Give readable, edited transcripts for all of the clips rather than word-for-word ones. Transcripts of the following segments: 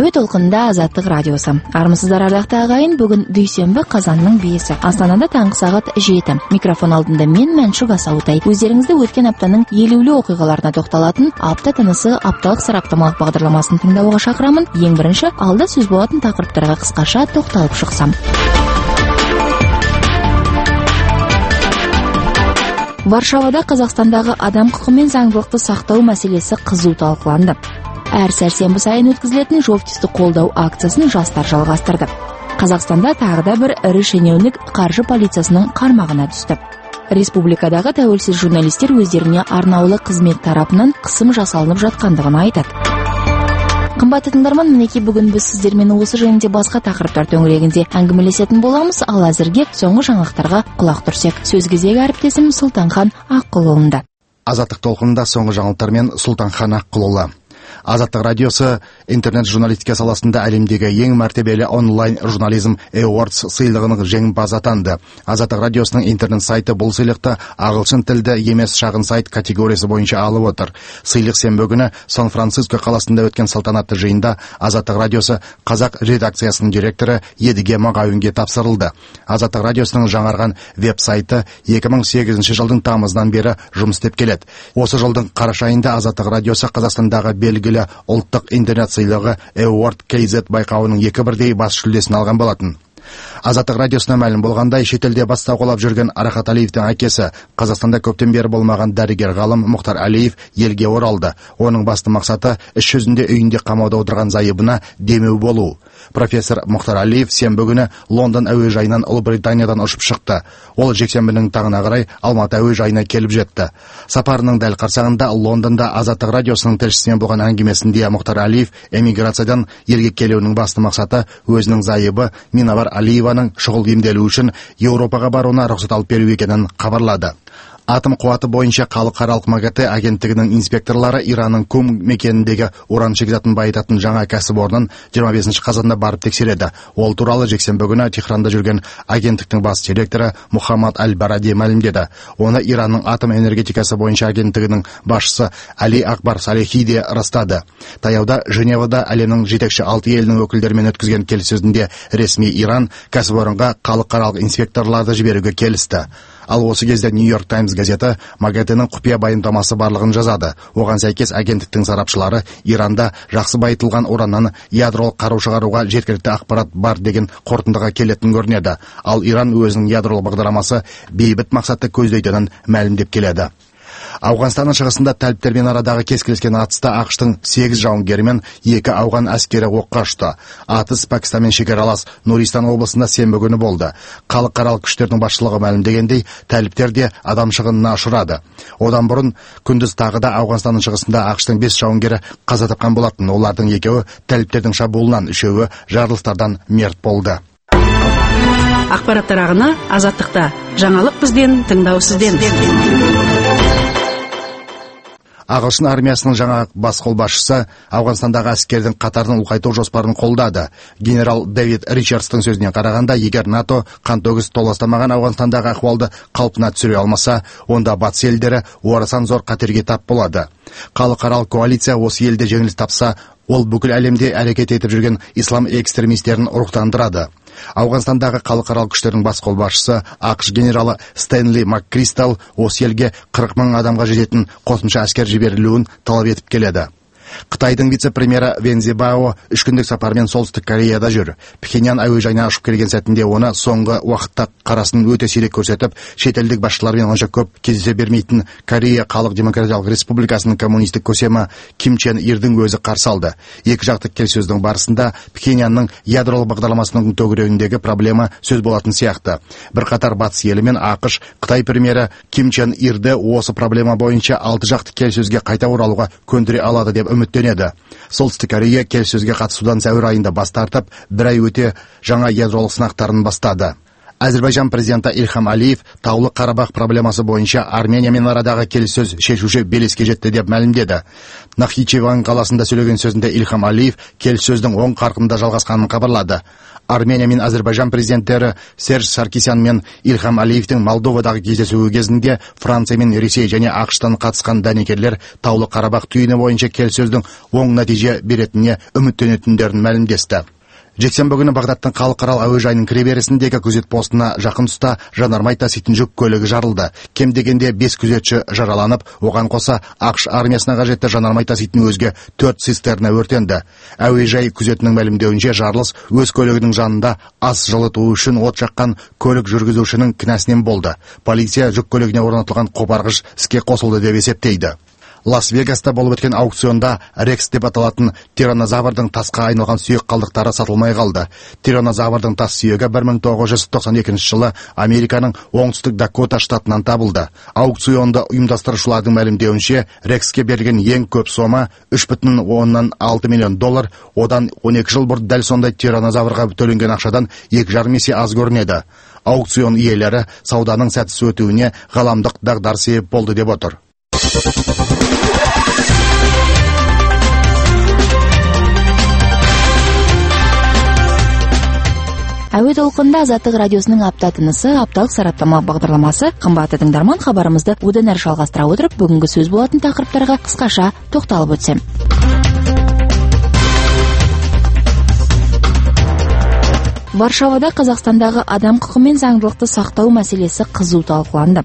Көңүл толкунда Азаттык радиосу. Армысыздар ардактуу агайын, бүгүн дүйсенбі казандын 5-и. Астанада таңкы саат 7. Микрофон алдында мен Мәншүк Асаутай. Өздеріңізді өткен аптаның елеулі окуйгаларына токтолатын апта тынысы апталык сараптамалык багдарламасын тыңдауга шакырамын. Ең биринчи алда сөз болатын такырыптарга кыскаша токтолуп шыксам. Варшавада Казакстандагы адам кукугу менен заңдылыкты сактоо маселеси кызуу талкыланды. Әр сәрсенбі сайын өткізілетін жовтисті қолдау акциясын жастар жалғастырды. Қазақстанда тағы да бір ірі шенеунік қаржы полициясының қармағына түсті. Республикадағы тәуелсіз журналистер өздеріне арнаулы қызмет тарапынан қысым жасалынып жатқандығын айтады. Қымбатты тыңдарман, мінекей бүгін біз сіздермен осы және басқа тақырыптар төңірегінде әңгімелесетін боламыз, ал әзірге соңғы жаңалықтарға құлақ түрсек. Сөз кезегі әріптесім Сұлтанхан Аққұлұлында. Азаттық толқынында соңғы жаңалықтармен Сұлтанхан Аққұлұлы. Азаттық радиосы интернет журналистика саласында әлемдегі ең мәртебелі онлайн журнализм Awards сыйлығының жеңімпазы атанды. Азаттық радиосының интернет сайты бұл сыйлықты ағылшын тілді емес шағын сайт категориясы бойынша алып отыр. Сыйлық сенбі күні Сан-Франциско қаласында өткен салтанатты жиында Азаттық радиосы қазақ редакциясының директоры Едіге Мағауинге тапсырылды. Азаттық радиосының жаңарған веб-сайты 2008 жылдың тамызынан бері жұмыс істеп келеді. Осы жылдың қараша айында Азаттық радиосы Қазақстандағы белгілі ұлттық интернет сыйлығы Award KZ байқауының 2-1 бас жүлдесін алған болатын. Азаттық радиосына мәлім болғандай, шетелде бас сауғалап жүрген Арахат Алиевтің әкесі, Қазақстанда көптен бері болмаған дәрігер ғалым Мұхтар Алиев елге оралды. Оның басты мақсаты іс жүзінде үйінде қамауда отырған зайыбына демеу болу. Профессор Мұхтар Алиев сенбі күні Лондон әуежайынан Ұлыбританиядан ұшып шықты. Ол жексенбінің таңына қарай Алматы әуежайына келіп жетті. Сапарының дәл қарсаңында Лондонда Азаттық радиосының тілшісімен болған әңгімесінде Мұхтар Алиев эмиграциядан елге келуінің басты мақсаты өзінің зайыбы Минавар Алиеваның шұғыл емделу үшін Еуропаға баруына рұқсат алып беру екенін хабарлады. Атом қуаты бойынша халықаралық МАГАТЭ агенттігінің инспекторлары Иранның Кум мекеніндегі уран шикізатын байытатын жаңа кәсіпорнын 25 қазанда барып тексереді. Ол туралы жексенбі күні Техранда жүрген агенттіктің бас директоры Мухаммад Аль-Баради мәлімдеді. Оны Иранның атом энергетикасы бойынша агенттігінің басшысы Али Акбар Салехи де растады. Таяуда Женевада әлемнің жетекші 6 елінің өкілдерімен өткізген келіссөзінде ресми Иран кәсіпорынға халықаралық инспекторларды жіберуге келісті. Ал осы кезде Нью-Йорк Таймс газеті МАГАТЭ-нің құпия баяндамасы барлығын жазады. Оған сәйкес агенттіктің сарапшылары Иранда жақсы байытылған ураннан ядролық қару шығаруға жеткілікті ақпарат бар деген қорытындыға келетін көрінеді. Ал Иран өзінің ядролық бағдарламасы бейбіт мақсатты көздейтінін мәлімдеп келеді. Ауғанстанның шығысында тәліптермен арадағы кескілескен атыста ақштың 8 жауынгері мен 2 ауған әскері оққа ұшты. Атыс Пәкістанмен шекаралас Нуристан облысында сенбі күні болды. Халықаралық күштердің басшылығы мәлімдегендей, тәліптер де адам шығынына ұшырады. Одан бұрын күндіз тағы да Ауғанстанның шығысында ақштың 5 жауынгері қаза тапқан болатын. Олардың 2-і тәліптердің шабуылынан, 3-і жарылыстардан мерт болды. Ақпараттар ағыны Азаттықта. Жаңалық бізден, тыңдау сізден. Ағылшын армиясының жаңа бас қолбасшысы Ауғанстандағы әскердің қатарын ұлғайту жоспарын қолдады. Генерал Дэвид Ричардстың сөзіне қарағанда, егер НАТО қантөгіс толастамаған Ауғанстандағы ахуалды қалпына түсіре алмаса, онда батыс елдері орасан зор қатерге тап болады. Халықаралық коалиция осы елде жеңіліс тапса, ол бүкіл әлемде әрекет етіп жүрген ислам экстремистерін ұрықтандырады. Ауғанстандағы халықаралық күштердің бас қолбасшысы ақш генералы Стэнли МакКристал осы елге 40 мың адамға жететін қосымша әскер жіберілуін талап етіп келеді. Қытайдың вице-премьері Вен Цзибао 3 күндік сапармен солтүстік Кореяда жүр. Пхеньян әуежайына ұшып келген сәтінде оны соңғы уақытта қарасын өте сирек көрсетіп, шетелдік басшылармен онша көп кездесе бермейтін Корея Халық Демократиялық Республикасының коммунистік көсемі Ким Чен Ирдің өзі қарсы алды. Екі жақтық келіссөздің барысында Пхеньянның ядролық бағдарламасының төңірегіндегі проблема сөз болатын сияқты. Бірқатар батыс елі мен ақш Қытай премьері Ким Чен Ирді осы проблема бойынша 6 жақтық келіссөзге қайта оралуға көндіре алады деп үміттенеді. Солтүстік Корея келіссөзге қатысудан сәуір айында бас тартып, бір ай өте жаңа ядролық сынақтарын бастады. Әзербайжан президенті Ильхам Алиев Таулы Қарабақ проблемасы бойынша Армениямен арадағы келіссөз шешуші белеске жетті деп мәлімдеді. Нахичеван қаласында сөйлеген сөзінде Ильхам Алиев келіссөздің оң қарқында жалғасқанын хабарлады. Армения мен Азербайжан президенттері Серж Саркисян мен Ильхам Алиевтің Молдовадағы кездесуі кезінде Франция мен Ресей және ақш-тан қатысқан дәнекерлер Таулы Қарабақ түйіні бойынша келіссөздің оң нәтиже беретініне үміттенетіндерін мәлімдесті. Жексенбі күні Бағдаттың халықаралық әуежайының кіреберісіндегі күзет постына жақын тұста жанармай таситын жүк көлігі жарылды. Кем дегенде 5 күзетші жараланып, оған қоса ақш армиясына қажетті жанармай таситын өзге 4 цистерна өртенді. Әуежай күзетінің мәлімдеуінше жарылыс өз көлігінің жанында ас жылыту үшін от жаққан көлік жүргізушінің кінәсінен болды. Полиция жүк көлігіне орнатылған қопарғыш іске қосылды деп есептейді. Лас-Вегаста болып өткен аукционда Рекс деп аталатын тираннозаврдың тасқа айналған сүйек қалдықтары сатылмай қалды. Тираннозаврдың тас сүйегі 1992 жылы Американың оңтүстік Дакота штатынан табылды. Аукционды ұйымдастырушылардың мәлімдеуінше Рекске берілген ең көп сома $3,6 миллион, одан 12 жыл бұрын дәл сондай тираннозаврға төленген ақшадан 2,5 есе аз көрінеді. Аукцион иелері сауданың сәтсіз өтуіне ғаламдық дағдарыс себеп болды деп отыр. Әуе толқында Азаттық радиосының апта тынысы, апталық сараптама бағдарламасы. Қымбатты тыңдарман, хабарымызды одан әрі жалғастыра отырып, бүгінгі сөз болатын тақырыптарға қысқаша тоқталып өтсем. Варшавада Қазақстандағы адам құқы мен заңдылықты сақтау мәселесі қызу талқыланды.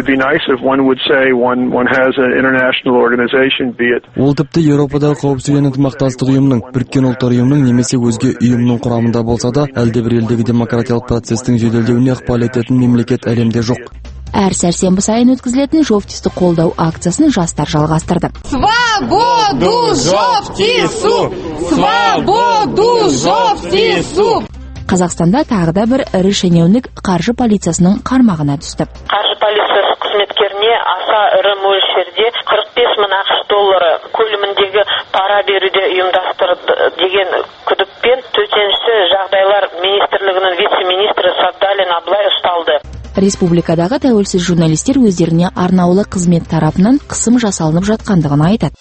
Ол тіпті Еуропадағы қауіпсіздік және ынтымақтастық ұйымының, Біріккен ұлттар ұйымының немесе өзге ұйымның құрамында болса да, әлде бір елдегі демократиялық процестің жеделдеуіне ықпал ететін мемлекет әлемде жоқ. Әр сәрсенбі сайын өткізілетін жовтисті қолдау акциясын жастар жалғастырды. Свободу жовтису! Свободу жовтису! Қазақстанда тағы да бір ірі шенеунік қаржы полициясының қармағына түсті. Қаржы полициясы қызметкеріне аса ірі мөлшерде 45 мың ақш доллары көлеміндегі пара беруде ұйымдастырды деген күдікпен төтенше жағдайлар министрлігінің вице-министрі Сабдалин Аблай ұсталды. Республикадағы тәуелсіз журналистер өздеріне арнаулы қызмет тарапынан қысым жасалынып жатқандығын айтады.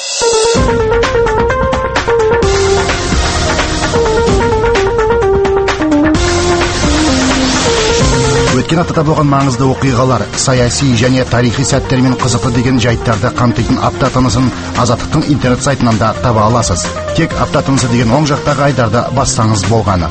Өткен аптада болған маңызды оқиғалар, саяси және тарихи сәттермен қызықты деген жайттарды қамтитын апта тынысын Азаттықтың интернет сайтынан да таба аласыз. Тек апта тынысы деген оң жақтағы айдарды бассаңыз болғаны.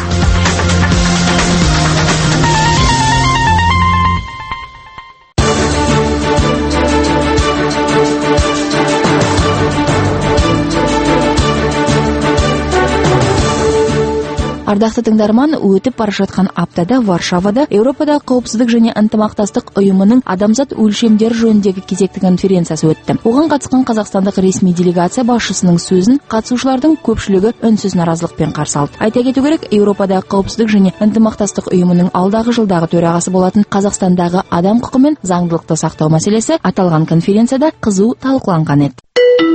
Ардақты тыңдарман, өтіп бара жатқан аптада Варшавада Еуропадағы қауіпсіздік және ынтымақтастық ұйымының адамзат өлшемдері жөніндегі кезекті конференциясы өтті. Оған қатысқан қазақстандық ресми делегация басшысының сөзін қатысушылардың көпшілігі үнсіз наразылықпен қарсы алды. Айта кету керек, Еуропадағы қауіпсіздік және ынтымақтастық ұйымының алдағы жылдағы төрағасы болатын Қазақстандағы адам құқы мен заңдылықты сақтау мәселесі аталған конференцияда қызу талқыланған еді.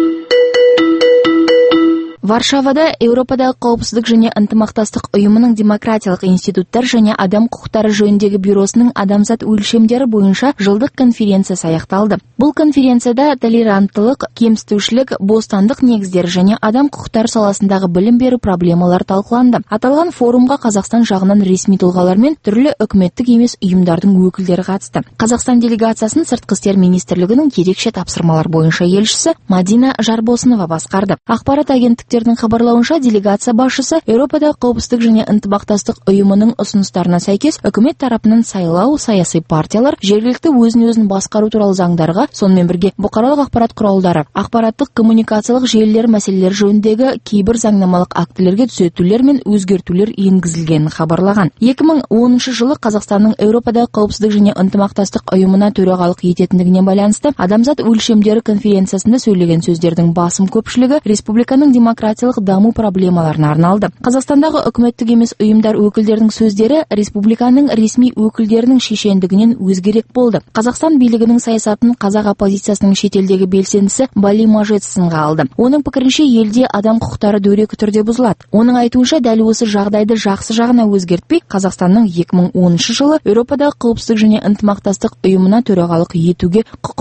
Варшавада Еуропадағы қауіпсіздік және ынтымақтастық ұйымының демократиялық институттар және адам құқықтары жөніндегі бюросының адамзат өлшемдері бойынша жылдық конференциясы аяқталды. Бұл конференцияда толеранттылық, кемсітушілік, бостандық негіздері және адам құқықтары саласындағы білім беру проблемалары талқыланды. Аталған форумға Қазақстан жағынан ресми тұлғалар мен түрлі үкіметтік емес ұйымдардың өкілдері қатысты. Қазақстан делегациясын Сыртқы істер министрлігінің ерекше тапсырмалар бойынша елшісі Мадина Жарбосынова басқарды. Ақпарат агенттіктерінің хабарлауынша, делегация басшысы Еуропадағы қауіпсіздік және ынтымақтастық ұйымының ұсыныстарына сәйкес үкімет тарапынан сайлау, саяси партиялар, жергілікті өзін-өзін басқару туралы заңдарға, сонымен бірге бұқаралық ақпарат құралдары, ақпараттық коммуникациялық желілер мәселелері жөніндегі кейбір заңнамалық актілерге түзетулер мен өзгертулер енгізілгенін хабарлаған. 2010 жылы Қазақстанның Еуропадағы қауіпсіздік және ынтымақтастық ұйымына төрағалық ететіндігіне байланысты адамзат өлшемдері конференциясында сөйлеген сөздердің басым көпшілігі республиканың демократиялық даму проблемаларына арналды. Қазақстандағы үкіметтік емес ұйымдар өкілдерінің сөздері республиканың ресми өкілдерінің шешендігінен өзгерек болды. Қазақстан билігінің саясатын қазақ оппозициясының шетелдегі белсендісі Бали Мажет сынға алды. Оның пікірінше, елде адам құқықтары дөрекі түрде бұзылады. Оның айтуынша, дәл осы жағдайды жақсы жағына өзгертпей, Қазақстанның 2010 жылы Еуропадағы қауіпсіздік және ынтымақтастық ұйымына төрағалық етуге құқы жоқ.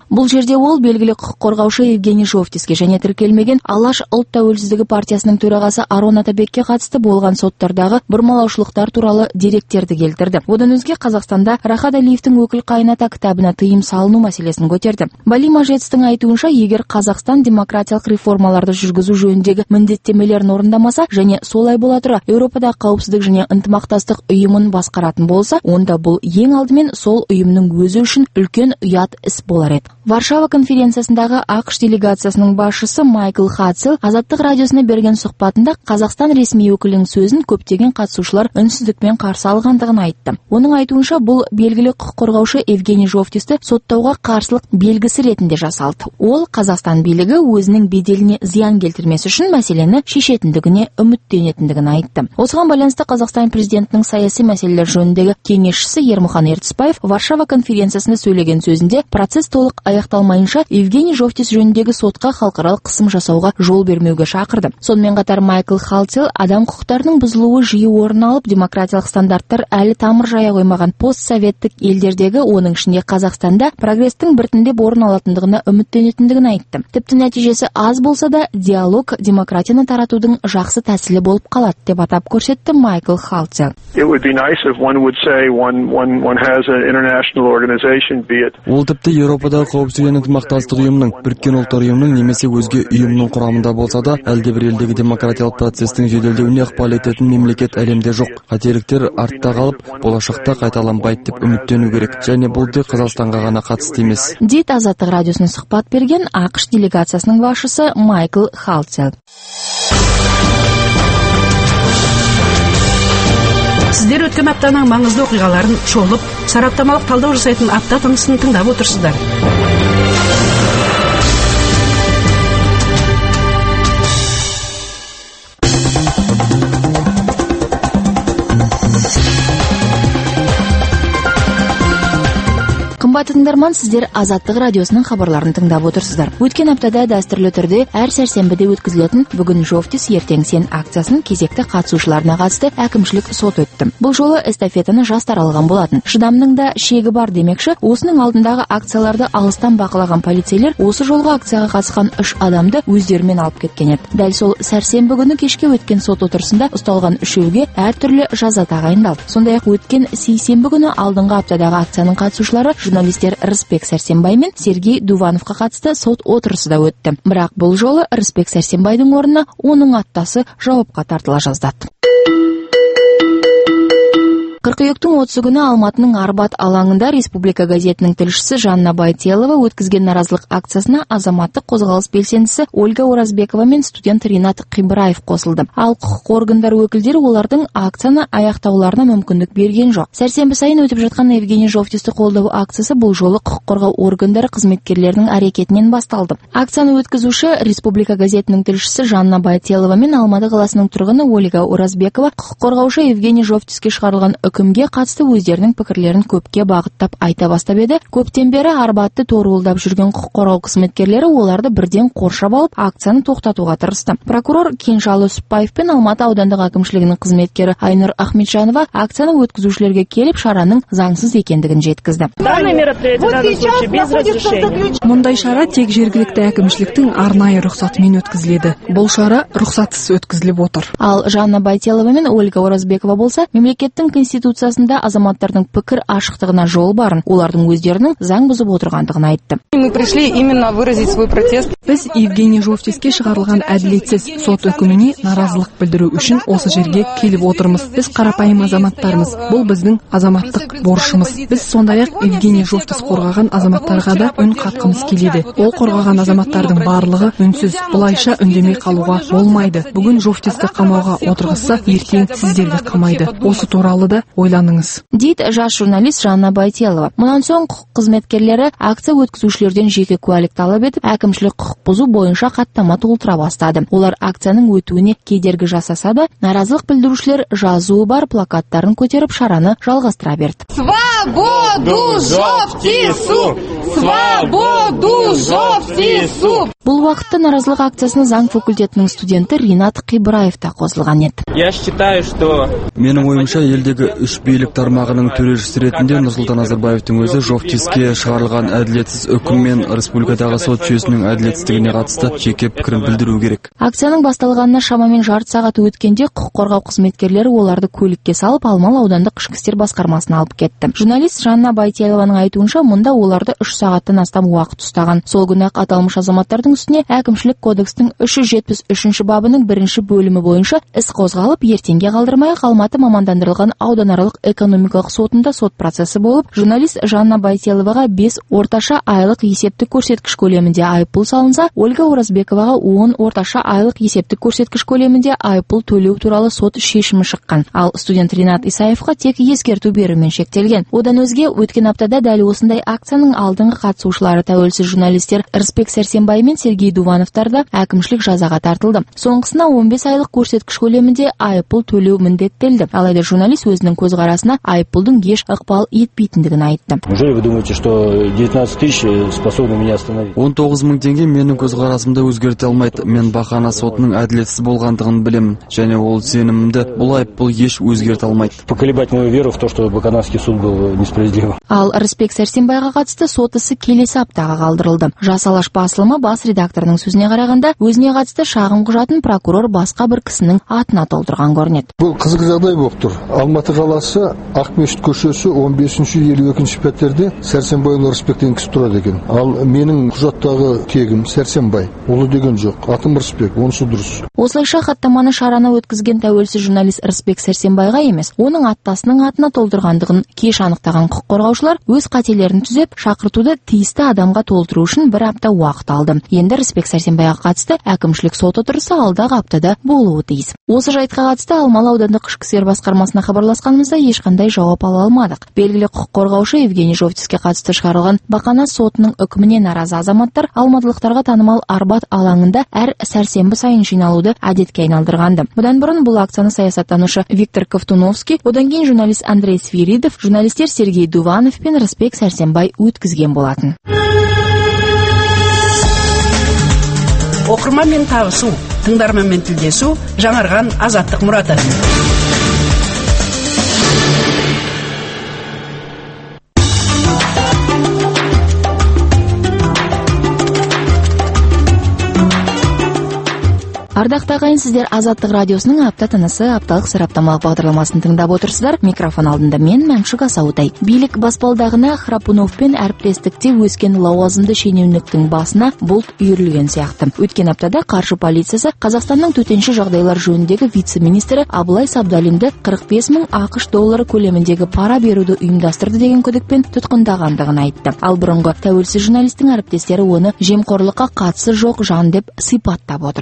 Бұл жерде ол белгілі құқық қорғаушы Евгений Жовтиске және тіркелмеген Алаш ұлт тәуелсіздігі партиясының төрағасы Арон Атабекке қатысты болған соттардағы бұрмалаушылықтар туралы деректерді келтірді. Одан өзге Қазақстанда Рахат Алиевтің өкіл қайыната кітабына тыйым салыну мәселесін көтерді. Бали Мажетстің айтуынша, егер Қазақстан демократиялық реформаларды жүргізу жөніндегі міндеттемелерін орындамаса және солай бола тұра Еуропада қауіпсіздік және ынтымақтастық ұйымын басқаратын болса, онда бұл ең алдымен сол ұйымның өзі үшін үлкен ұят іс болар еді. Варшава конференциясындағы ақш делегациясының басшысы Майкл Хатцел Азаттық радиосына берген сұхбатында Қазақстан ресми өкілінің сөзін көптеген қатысушылар үнсіздікпен қарсы алғандығын айтты. Оның айтуынша, бұл белгілі құқық қорғаушы Евгений Жовтисті соттауға қарсылық белгісі ретінде жасалды. Ол Қазақстан билігі өзінің беделіне зиян келтірмес үшін мәселені шешетіндігіне үміттенетіндігін айтты. Осыған байланысты Қазақстан президентінің саяси мәселелер жөніндегі кеңесшісі Ермұхан Ертісбаев Варшава конференциясында сөйлеген сөзінде, процесс толық аяқталмайынша Евгений Жовтис жөніндегі сотқа халықаралық қысым жасауға жол бермеуге шақырды. Сонымен қатар Майкл Халтел адам құқықтарының бұзылуы жиі орын алып, демократиялық стандарттар әлі тамыр жая қоймаған постсоветтік елдердегі, оның ішінде Қазақстанда прогрестің біртіндеп орын алатындығына үміттенетіндігін айтты. Тіпті нәтижесі аз болса да, диалог демократияны таратудың жақсы тәсілі болып қалады деп атап көрсетті Майкл Халтел. Ол тіпті Еуропадағы қауіпсіздік және ынтымақтастық ұйымының, Біріккен ұлттар ұйымының немесе өзге ұйымның құрамында болса да, әлдебір елдегі демократиялық процестің жеделдеуіне ықпал ететін мемлекет әлемде жоқ. Қателіктер артта қалып, болашақта қайталанбайды деп үміттену керек. Және бұл тек Қазақстанға ғана қатысты емес. Дейді Азаттық радиосына сұхбат берген ақш делегациясының басшысы Майкл Халтел. Сіздер өткен аптаның маңызды оқиғаларын шолып, сараптамалық талдау жасайтын апта тынысын тыңдап отырсыздар. Қымбатты тыңдарман, сіздер Азаттық радиосының хабарларын тыңдап отырсыздар. Өткен аптада дәстүрлі түрде әр сәрсенбіде өткізілетін бүгін Жовтис ертең сен акциясының кезекті қатысушыларына қатысты әкімшілік сот өтті. Бұл жолы эстафетаны жастар алған болатын. Шыдамның да шегі бар демекші, осының алдындағы акцияларды алыстан бақылаған полицейлер осы жолғы акцияға қатысқан 3 адамды өздерімен алып кеткен еді. Дәл сол сәрсенбі күні кешке өткен сот отырысында ұсталған 3-ге әртүрлі жаза тағайындалды. Сондай-ақ өткен сейсенбі күні алдыңғы аптадағы акцияның қатысушылары журналистер Рысбек Сәрсенбай мен Сергей Дувановқа қатысты сот отырысы да өтті. Бірақ бұл жолы Рысбек Сәрсенбайдың орнына оның аттасы жауапқа тартыла жаздады. Қыркүйектің 30 күні Алматының Арбат алаңында Республика газетінің тілшісі Жанна Байтелова өткізген наразылық акциясына азаматтық қозғалыс белсендісі Ольга Оразбекова мен студент Ринат Қибраев қосылды. Ал құқық органдары өкілдері олардың акцияны аяқтауларына мүмкіндік берген жоқ. Сәрсенбі сайын өтіп жатқан Евгений Жовтисті қолдау акциясы бұл жолы құқық қорғау органдары қызметкерлерінің әрекетінен басталды. Акцияны өткізуші Республика газетінің тілшісі Жанна Байтелова мен Алматы қаласының тұрғыны Ольга Оразбекова құқық қорғаушы Евгений Жовтиске шығарылған үкімге қатысты өздерінің пікірлерін көпке бағыттап айта бастап еді. Көптен бері Арбатты торуылдап жүрген құқық қорғау қызметкерлері оларды бірден қоршап алып, акцияны тоқтатуға тырысты. Прокурор Кенжалы Үсіпбаев пен Алматы аудандық әкімшілігінің қызметкері Айнұр Ахметжанова акцияны өткізушілерге келіп, шараның заңсыз екендігін жеткізді. Мұндай шара тек жергілікті әкімшіліктің арнайы рұқсатымен өткізіледі. Бұл шара рұқсатсыз өткізіліп отыр. Ал Жанна Байтелова мен Ольга Оразбекова болса, мемлекеттің конституциясында азаматтардың пікір ашықтығына жол барын, олардың өздерінің заң бұзып отырғандығын айтты. Мы пришли именно выразить свой протест. Біз Евгений Жовтиске шығарылған әділетсіз сот үкіміне наразылық білдіру үшін осы жерге келіп отырмыз. Біз қарапайым азаматтармыз. Бұл біздің азаматтық борышымыз. Біз сондай-ақ Евгений Жовтис қорғаған азаматтарға да үн қатқымыз келеді. Ол қорғаған азаматтардың барлығы үнсіз. Бұлайша үндемей қалуға болмайды. Бүгін Жовтисті қамауға отырғызса, ертең сіздерді қамайды. Осы туралы да ойланыңыз. Дейді жас журналист Жанна Байтелова. Мұнан соң құқық қызметкерлері акция өткізушілерден жеке куәлік талап етіп, әкімшілік құқық бұзу бойынша хаттама толтыра бастады. Олар акцияның өтуіне кедергі жасаса да, наразылық білдірушілер жазуы бар плакаттарын көтеріп шараны жалғастыра берді. Свободу Жовтису! Свободу Жовтису! суп. Бұл уақытта наразылық акциясына заң факультетінің студенті Ринат Қибраев та қосылған еді. Я считаю, что Менің ойымша, елдегі үш билік тармағының төрешісі ретінде Нұрсұлтан Назарбаевтың өзі Жовтиске шығарылған әділетсіз үкім мен республикадағы сот жүйесінің әділетсіздігіне қатысты жеке пікірін білдіру керек. Акцияның басталғанына шамамен жарты сағат өткенде құқық қорғау қызметкерлері оларды көлікке салып Алмалы аудандық ішкі істер басқармасына алып кетті. Журналист Жанна Байтелованың айтуынша, мұнда оларды 3 сағаттан астам уақыт ұстаған. Сол күні-ақ аталмыш азаматтардың үстіне әкімшілік кодекстің 373 бабының 1 бөлімі бойынша іс қозғалып, ертеңге қалдырмай-ақ Алматы мамандандырылған ауданаралық экономикалық сотында сот процесі болып, журналист Жанна Байтеловаға 5 орташа айлық есептік көрсеткіш көлемінде айыппұл салынса, Ольга Оразбековаға 10 орташа айлық есептік көрсеткіш көлемінде айыппұл төлеу туралы сот шешімі шыққан. Ал студент Ринат Исаевқа тек ескерту берумен шектелген. Одан өзге, өткен аптада дәл осындай акцияның алдыңғы қатысушылары тәуелсіз журналистер Рысбек Сәрсенбай мен Сергей Дувановтар да әкімшілік жазаға тартылды. Соңғысына 15 айлық көрсеткіш көлемінде айыппұл төлеу міндеттелді. Алайда журналист өзінің көзқарасына айыппұлдың еш ықпал етпейтіндігін айтты. Неужели вы думаете, что 19 тысяч способны меня остановить? 19 мың теңге менің көзқарасымды өзгерте алмайды. Мен Бақана сотының әділетсіз болғандығын білемін, және ол сенімімді бұл айыппұл еш өзгерте алмайды. Поколебать мою веру в то, что Бақанский суд был несправедлив. Ал Рысбек Сәрсенбайға қатысты сот ісі келесі аптаға қалдырылды. Жас Алаш басылымы бас редакторының сөзіне қарағанда, өзіне қатысты шағым құжатын прокурор басқа бір кісінің атына толтырған көрінеді. Бұл қызық жағдай болып тұр. Алматы қаласы Ақмешіт көшесі 15-52 пәтерде Сәрсенбай Рысбектен кісі тұрады екен. Ал менің құжаттағы тегім Сәрсенбай. Ұлы деген жоқ. Атым Рысбек, онысы дұрыс. Осылайша хаттаманы шараны өткізген тәуелсіз журналист Рысбек Сәрсенбайға емес, оның аттасының атына толтырғандығын кеш анықтаған құқық қорғаушылар өз қателерін түзеп, шақыртуды тиісті адамға толтыру үшін 1 апта уақыт алды. Енді Рысбек Сәрсенбайға қатысты әкімшілік сот отырысы алдағы аптада болуы тиіс. Осы жайтқа қатысты Алмалы аудандық ішкі істер басқармасына хабарласқанымызда ешқандай жауап ала алмадық. Белгілі құқық қорғаушы Евгений Жовтиске қатысты шығарылған Бақана сотының үкіміне наразы азаматтар алматылықтарға танымал Арбат алаңында әр сәрсенбі сайын жиналуды әдетке айналдырғанды. Бұдан бұрын бұл акцияны саясаттанушы Виктор Ковтуновский, одан кейін журналист Андрей Свиридов, журналистер Сергей Дуванов пен Рысбек Сәрсенбай өткізген болатын. Оқырманмен табысу, тыңдарманмен тілдесу, жаңарған азаттық мұраты. Ардақты ағайын, сіздер Азаттық радиосының апта тынысы апталық сараптамалық бағдарламасын тыңдап отырсыздар. Микрофон алдында мен Мәмшік Асаутай. Билік баспалдағына Храпуновпен әріптестікте өскен лауазымды шенеуніктің басына бұлт үйірілген сияқты. Өткен аптада қаржы полициясы Қазақстанның төтенше жағдайлар жөніндегі вице-министрі Абылай Сабдалинді 45 мың ақш доллары көлеміндегі пара беруді ұйымдастырды деген күдікпен тұтқындағандығын айтты. Ал бұрынғы тәуелсіз журналистің әріптестері оны жемқорлыққа қатысы жоқ жан деп сипаттап отыр.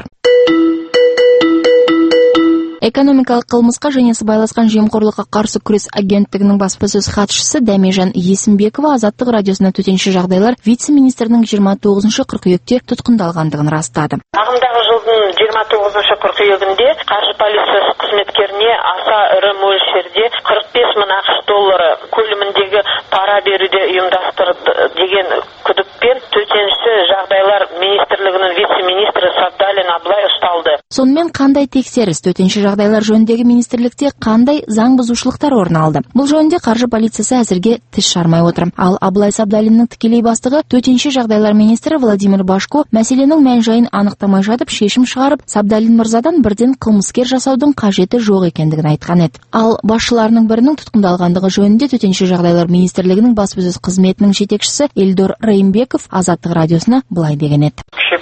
Экономикалық қылмысқа және сыбайласқан жемқорлыққа қарсы күрес агенттігінің баспасөз хатшысы Дәмежан Есімбекова Азаттық радиосына төтенше жағдайлар вице-министрінің 29 қыркүйекте тұтқындалғандығын растады. Ағымдағы жылдың 29 қыркүйегінде қаржы полициясы қызметкеріне аса ірі мөлшерде 45 мың ақш доллары көлеміндегі пара беруде ұйымдастырды деген күдікпен төтенше жағдайлар министрлігінің вице-министрі Сабдалин Абылай ұсталды. Сонымен қандай тексеріс төтенше жағдайлар жөніндегі министрлікте қандай заң бұзушылықтар орын алды? Бұл жөнінде қаржы полициясы әзірге тіс жармай отыр. Ал Абылай Сабдалиннің тікелей бастығы төтенше жағдайлар министрі Владимир Башко мәселенің мән-жайын анықтамай жатып шешім шығарып, Сабдалин мырзадан бірден қылмыскер жасаудың қажеті жоқ екендігін айтқан еді. Ал басшыларының бірінің тұтқындалғандығы жөнінде төтенше жағдайлар министрлігінің баспасөз қызметінің жетекшісі Эльдор Райымбеков Азаттық радиосына былай деген еді.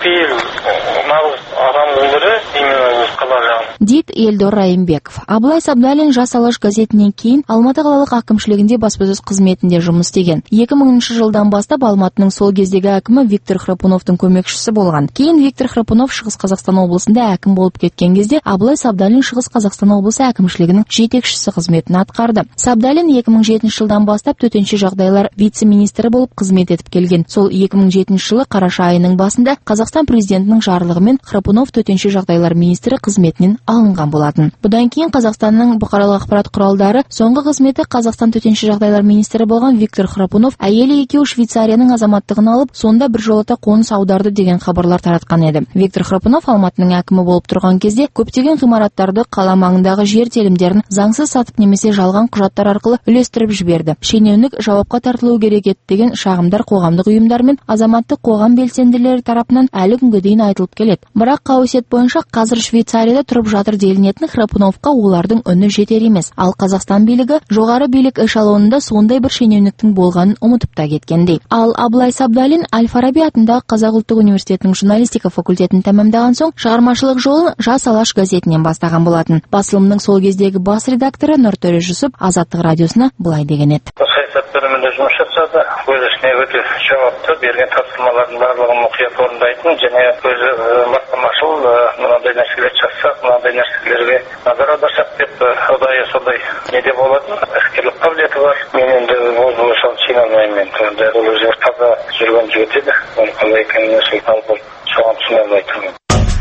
Дейді Эльдор Райымбеков. Абылай Сабдалин Жас Алаш газетінен кейін Алматы қалалық әкімшілігінде баспасөз қызметінде жұмыс істеген. 2000 жылдан бастап Алматының сол кездегі әкімі Виктор Храпуновтың көмекшісі болған. Кейін Виктор Храпунов Шығыс Қазақстан облысында әкім болып кеткен кезде Абылай Сабдалин Шығыс Қазақстан облысы әкімшілігінің жетекшісі қызметін атқарды. Сабдалин 2007 жылдан бастап төтенше жағдайлар вице-министрі болып қызмет етіп келген. Сол 2007 жылы қараша айының басында Қазақстан президентінің жарлығымен Храпунов Храпунов төтенше жағдайлар министрі қызметінен алынған болатын. Бұдан кейін Қазақстанның бұқаралық ақпарат құралдары соңғы қызметі Қазақстан төтенше жағдайлар министрі болған Виктор Храпунов әйелі екеуі Швейцарияның азаматтығын алып, сонда біржолата қоныс аударды деген хабарлар таратқан еді. Виктор Храпунов Алматының әкімі болып тұрған кезде көптеген ғимараттарды қала маңындағы жер телімдерін заңсыз сатып немесе жалған құжаттар арқылы үлестіріп жіберді. Шенеунік жауапқа тартылуы керек еді деген шағымдар қоғамдық ұйымдар мен азаматтық қоғам белсенділері тарапынан әлі күнге дейін айтылып келеді. Бірақ қауесет бойынша қазір Швейцарияда тұрып жатыр делінетін Храпуновқа олардың үні жетер емес. Ал Қазақстан билігі жоғары билік эшелонында сондай бір шенеуніктің болғанын ұмытып та кеткендей. Ал Абылай Сабдалин Әл-Фараби атындағы Қазақ ұлттық университетінің журналистика факультетін тәмамдаған соң шығармашылық жолын Жас Алаш газетінен бастаған болатын. Басылымның сол кездегі бас редакторы Нұртөре Жүсіп Азаттық радиосына былай деген еді. Бөлімінде жұмыс жасады. Өз ішіне өте жауапты, берген тапсырмалардың барлығын мұқият орындайтын және өзі бастамашыл, мынандай нәрселер жасасақ, мынандай нәрселерге назар аударсақ деп ұдайы сондай неде болатын. Іскерлік қабілеті бар. Мен енді ол шал жиналмаймын. Ол өзі таза жүрген жігіт еді. Оны қалай екенін соған түсіне алмайтынмын.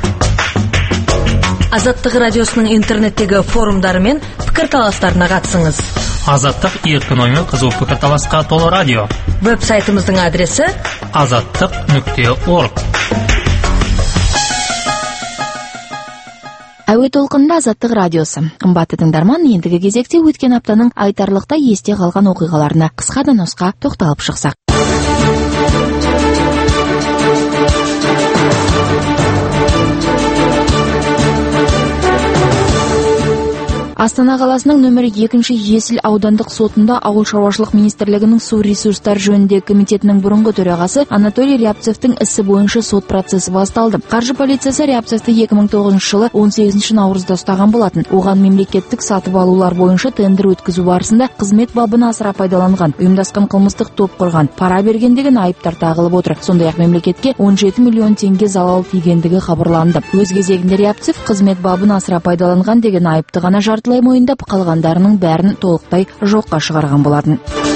Азаттық радиосының интернеттегі форумдары мен пікірталастарына қатысыңыз. Азаттық еркін ой мен қызу пікірталасқа толы радио. Веб-сайтымыздың адресі azаттық.org. Әуе толқынында Азаттық радиосы. Қымбатты тыңдарман, ендігі кезекте өткен аптаның айтарлықтай есте қалған оқиғаларына қысқа да нұсқа тоқталып шықсақ. Астана қаласының нөмірі 2-ші Есіл аудандық сотында ауыл шаруашылық министрлігінің су ресурстар жөніндегі комитетінің бұрынғы төрағасы Анатолий Рябцевтің ісі бойынша сот процесі басталды. Қаржы полициясы Рябцевті 2009 жылы 18 наурызда ұстаған болатын. Оған мемлекеттік сатып алулар бойынша тендер өткізу барысында қызмет бабын асыра пайдаланған, ұйымдасқан қылмыстық топ құрған, пара берген деген айыптар тағылып отыр. Сондай-ақ мемлекетке 17 миллион теңге залал тигендігі хабарланды. Өз кезегінде Рябцев қызмет бабын асыра пайдаланған деген айыпты ғана жартылай мойындап, қалғандарының бәрін толықтай жоққа шығарған болатын.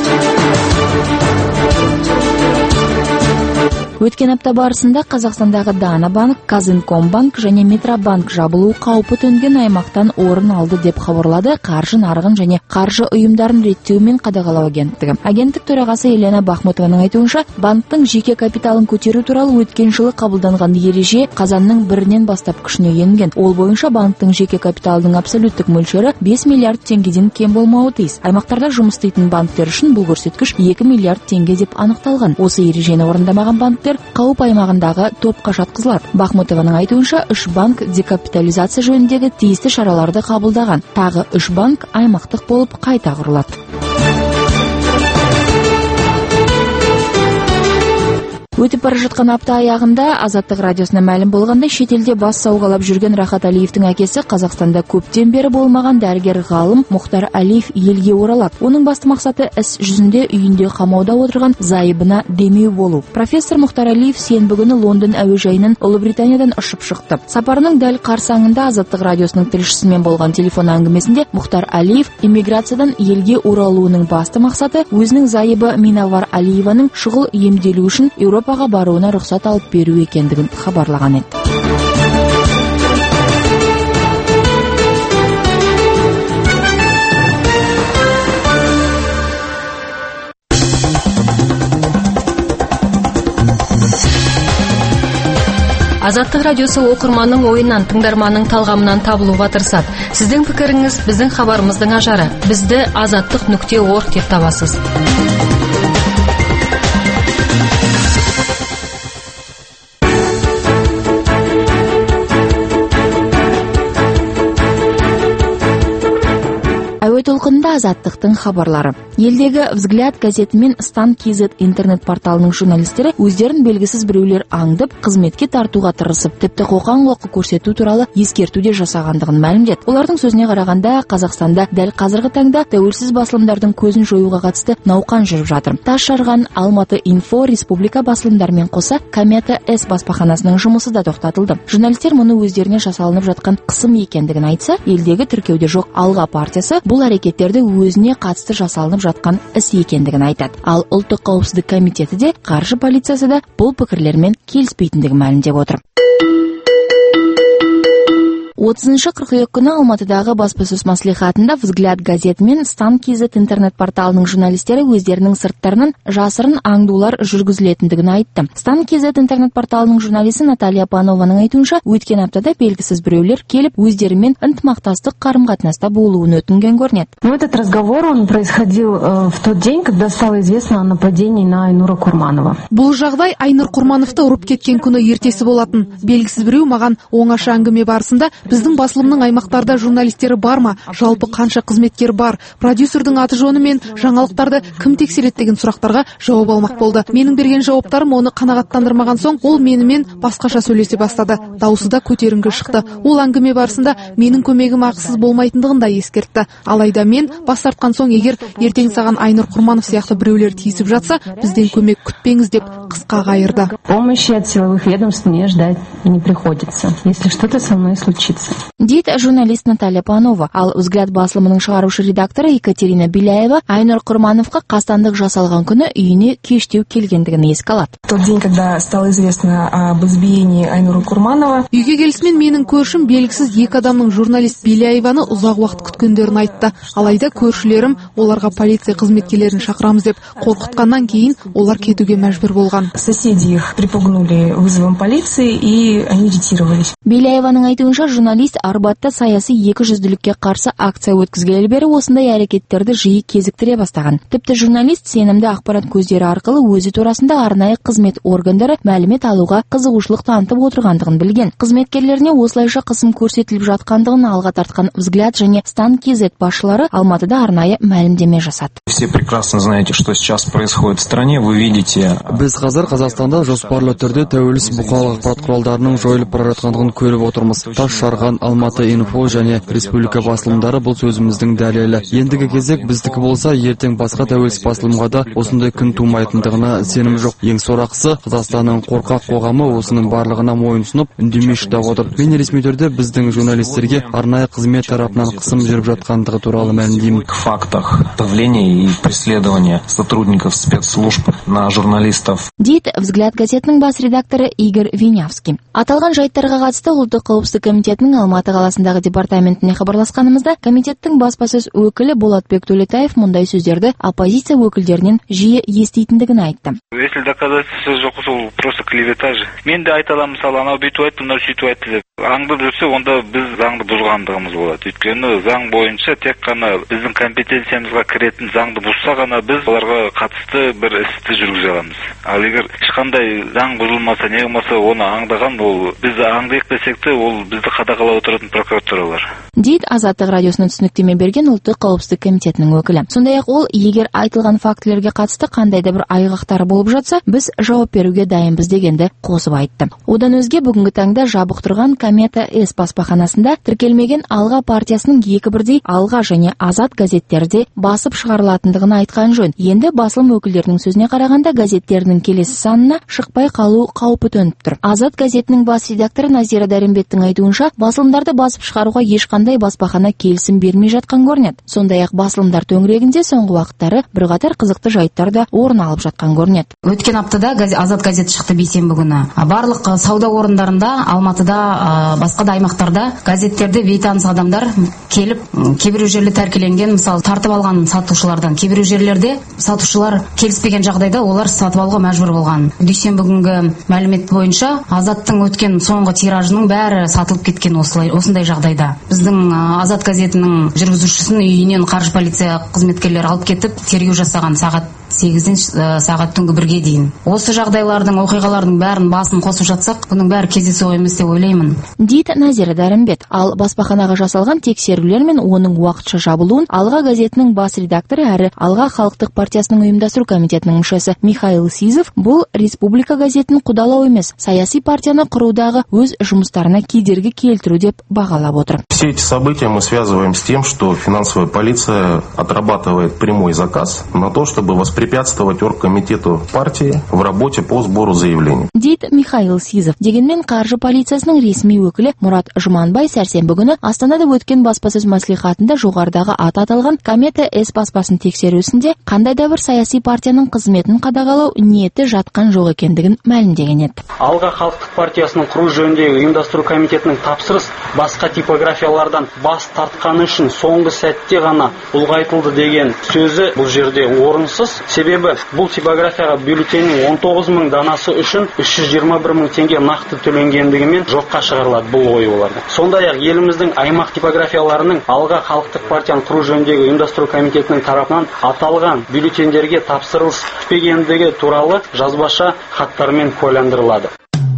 Өткен апта барысында Қазақстандағы Дана банк, Казинкомбанк және Метробанк жабылу қаупі төнген аймақтан орын алды деп хабарлады қаржы нарығын және қаржы ұйымдарын реттеу мен қадағалау агенттігі. Агенттік төрағасы Елена Бахмутованың айтуынша, банктың жеке капиталын көтеру туралы өткен жылы қабылданған ереже қазанның 1-нен бастап күшіне енген. Ол бойынша банктың жеке капиталының абсолюттік мөлшері 5 миллиард теңгеден кем болмауы тиіс. Аймақтарда жұмыс істейтін банктер үшін бұл көрсеткіш 2 миллиард теңге деп анықталған. Осы ережені орындамаған банк қауіп аймағындағы топқа жатқызылады. Бахмутованың айтуынша, 3 банк декапитализация жөніндегі тиісті шараларды қабылдаған. Тағы 3 банк аймақтық болып қайта құрылады. Өтіп бара жатқан апта аяғында Азаттық радиосына мәлім болғандай, шетелде бас сауғалап жүрген Рахат Алиевтің әкесі Қазақстанда көптен бері болмаған дәрігер ғалым Мұхтар Алиев елге оралады. Оның басты мақсаты іс жүзінде үйінде қамауда отырған зайыбына демеу болу. Профессор Мұхтар Алиев сенбі күні Лондон әуежайынан Ұлыбританиядан ұшып шықты. Сапарының дәл қарсаңында Азаттық радиосының тілшісімен болған телефон әңгімесінде Мұхтар Алиев иммиграциядан елге оралуының басты мақсаты өзінің зайыбы Минавар Алиеваның шұғыл емделу үшін Еуропаға баруына рұқсат алып беру екендігін хабарлаған еді. Азаттық радиосы оқырманның ойынан, тыңдарманның талғамынан табылуға тырысады. Сіздің пікіріңіз біздің хабарымыздың ажары. Бізді azаттық.org деп табасыз. Әуе толқынында Азаттықтың хабарлары. Елдегі Взгляд газеті мен Стан KZ интернет порталының журналистері өздерін белгісіз біреулер аңдып, қызметке тартуға тырысып, тіпті қоқан-лоққы көрсету туралы ескертуде жасағандығын мәлімдеді. Олардың сөзіне қарағанда, Қазақстанда дәл қазіргі таңда тәуелсіз басылымдардың көзін жоюға қатысты науқан жүріп жатыр. Тас жарған Алматы Инфо республика басылымдарымен қоса Комета С баспаханасының жұмысы да тоқтатылды. Журналистер мұны өздеріне жасалынып жатқан қысым екендігін айтса, елдегі тіркеуде жоқ Алға партиясы бұл әрекеттерді өзіне қатысты жасалынып жатқан іс екендігін айтады. Ал ұлттық қауіпсіздік комитеті де, қаржы полициясы да бұл пікірлермен келіспейтіндігін мәлімдеп отыр. 30 қыркүйек күні Алматыдағы баспасөз маслихатында «Взгляд» газеті мен «Стан KZ» интернет-порталының журналистері өздерінің сырттарынан жасырын аңдулар жүргізілетіндігін айтты. «Стан KZ» интернет-порталының журналисі Наталья Панованың айтуынша, өткен аптада белгісіз біреулер келіп өздерімен ынтымақтастық қарым-қатынаста болуын өтінген көрінеді. Этот разговор он происходил в тот день, когда стало известно о нападении на Айнура Курманова. Бұл жағдай Айнур Курмановты ұрып кеткен күні ертесі болатын. Белгісіз біреу маған оңаша әңгіме барысында біздің басылымның аймақтарда журналистері бар ма, жалпы қанша қызметкер бар, продюсердің аты жөні мен жаңалықтарды кім тексереді деген сұрақтарға жауап алмақ болды. Менің берген жауаптарым оны қанағаттандырмаған соң, ол менімен басқаша сөйлесе бастады. Дауысы да көтеріңкі шықты. Ол әңгіме барысында менің көмегім ақысыз болмайтындығын да ескертті. Алайда мен бас тартқан соң, егер ертең саған Айнур Курманов сияқты біреулер тиісіп жатса, бізден көмек күтпеңіз деп қысқа қайырды. Помощи от силовых ведомств мне ждать не приходится, если что-то со мной случится. Дейді журналист Наталья Панова. Ал «Взгляд» басылымының шығарушы редакторы Екатерина Беляева Айнур Курмановқа қастандық жасалған күні үйіне кештеу келгендігін еске алады. В тот день, когда стало известно об избиении Айнура Курманова, үйге келісімен менің көршім белгісіз екі адамның журналист Беляеваны ұзақ уақыт күткендерін айтты. Алайда көршілерім оларға полиция қызметкерлерін шақырамыз деп қорқытқаннан кейін олар кетуге мәжбүр болған. Соседи их припугнули вызовом полиции и они ретировались. Беляеваның айтуынша, журналист Арбатта саяси екіжүзділікке қарсы акция өткізгелі бері осындай әрекеттерді жиі кезіктіре бастаған. Тіпті журналист сенімді ақпарат көздері арқылы өзі турасында арнайы қызмет органдары мәлімет алуға қызығушылық танытып отырғандығын білген. Қызметкерлеріне осылайша қысым көрсетіліп жатқандығын алға тартқан «Взгляд» және «Стан KZ» басшылары Алматыда арнайы мәлімдеме жасады. Все прекрасно знаете, что сейчас происходит в стране. Вы видите. Біз қазір Қазақстанда жоспарлы түрде тәуелсіз бұқаралық ақпарат құралдарының жойылып бара жатқандығын көріп отырмыз. Таш жарған Алматы инфо және республика басылымдары бұл сөзіміздің дәлелі. Ендігі кезек біздікі болса, ертең басқа тәуелсіз басылымға да осындай күн тумайтындығына сенім жоқ. Ең сорақысы, Қазақстанның қорқақ қоғамы осының барлығына мойынсұнып, үндемей шыдап отыр. Мен ресми түрде біздің журналистерге арнайы қызмет тарапынан қысым жүріп жатқандығы туралы мәлімдеймін. Фактах давления и преследования сотрудников спецслужб на журналистов. Дейді «Взгляд» газетінің бас редакторы Игорь Винявский. Аталған жайттарға қатысты Ұлттық қауіпсіздік комитетінің Алматы қаласындағы департаментіне хабарласқанымызда, комитеттің баспасөз өкілі Болатбек Төлетаев мұндай сөздерді оппозиция өкілдерінен жиі еститіндігін айтты. Если доказательства жоқ, ол просто клевета же. Мен де айта аламын, мысалы, анау бүйтіп айтты, мынау сөйтіп айтты деп. Аңдып жүрсе, онда біз заңды бұзғандығымыз болады. Өйткені заң бойынша тек қана біздің компетенциямызға кіретін заңды бұзса ғана біз оларға қатысты бір істі жүргізе аламыз. Ал егер ешқандай заң бұзылмаса, не болмаса, оны аңдаған, ол біз аңдайық десек те, ол бізді қадағалап отыратын прокуратуралар. Дейді Азаттық радиосына түсініктеме берген Ұлттық қауіпсіздік комитетінің өкілі. Сондай-ақ ол, егер айтылған фактілерге қатысты қандай да бір айғақтар болып жатса, біз жауап беруге дайынбыз дегенді қосып айтты. Одан өзге бүгінгі таңда жабық тұрған Комета С баспаханасында тіркелмеген Алға партиясының екі бірдей Алға және Азат газеттерде басып шығарылатындығын айтқан жөн. Енді басылым өкілдерінің сөзіне қарағанда, газеттерінің келесі санына шықпай қалу қаупі төніп тұр. Азат газетінің бас редакторы Назира Дәрімбеттің айтуынша, басылымдарды басып шығаруға ешқандай баспахана келісім бермей жатқан көрінеді. Сондай-ақ басылымдар төңірегінде соңғы уақыттары бірқатар қызықты жайттар да орын алып жатқан көрінеді. Өткен аптада Азат газеті шықты бейсенбі күні. Барлық сауда орындарында, Алматыда, басқа да аймақтарда газеттерді бейтаныс адамдар келіп, кейбір жерлерде тәркіленген, мысалы, тартып алған сатушылардан, кейбір жерлерде сатушылар келіспеген жағдайда олар сатып алуға мәжбүр болған. Дүйсенбі күнгі мәлімет бойынша Азаттың өткен соңғы тиражының бәрі сатылып кеткен осындай жағдайда. Біздің Азат газетінің жүргізушісін үйінен қаржы полиция қызметкерлері алып кетіп, тергеу жасаған сағат 8-ден сағат түнгі 1-ге дейін. Осы жағдайлардың, оқиғалардың бәрін басын қосып жатсақ, бұның бәрі кездейсоқ емес деп ойлаймын. Дейді Назира Дәрімбет. Ал баспаханаға жасалған тексерулер мен оның уақытша жабылуын Алға газетінің бас редакторы әрі Алға халықтық партиясының ұйымдастыру комитетінің мүшесі Михаил Сизов бұл республика газетін құдалау емес, саяси партияны құрудағы өз жұмыстарына кедергі келтіру деп бағалап отыр. Все эти события мы связываем с тем, что финансовая полиция отрабатывает прямой заказ на то, чтобы воспользоваться воспрепятствовать оргкомитету партии в работе по сбору заявлений. Дейді Михаил Сизов. Дегенмен қаржы полициясының ресми өкілі Мұрат Жұманбай сәрсенбі күні Астанада өткен баспасөз мәслихатында жоғарыдағы аты аталған комета С баспасын тексерусінде қандай да бір саяси партияның қызметін қадағалау ниеті жатқан жоқ екендігін мәлімдеген еді. Алға халықтық партиясының құру жөніндегі ұйымдастыру комитетінің тапсырыс басқа типографиялардан бас тартқаны үшін соңғы сәтте ғана ұлғайтылды деген сөзі бұл жерде орынсыз. Себебі бұл типографияға бюллетеннің 19.000 данасы үшін 321.000 теңге нақты төленгендігімен жоққа шығарылады бұл ой оларда. Сондай-ақ еліміздің аймақ типографияларының Алға халықтық партияны құру жөніндегі ұйымдастыру комитетінің тарапынан аталған бюллетендерге тапсырылыс түспегендігі туралы жазбаша хаттармен куәландырылады.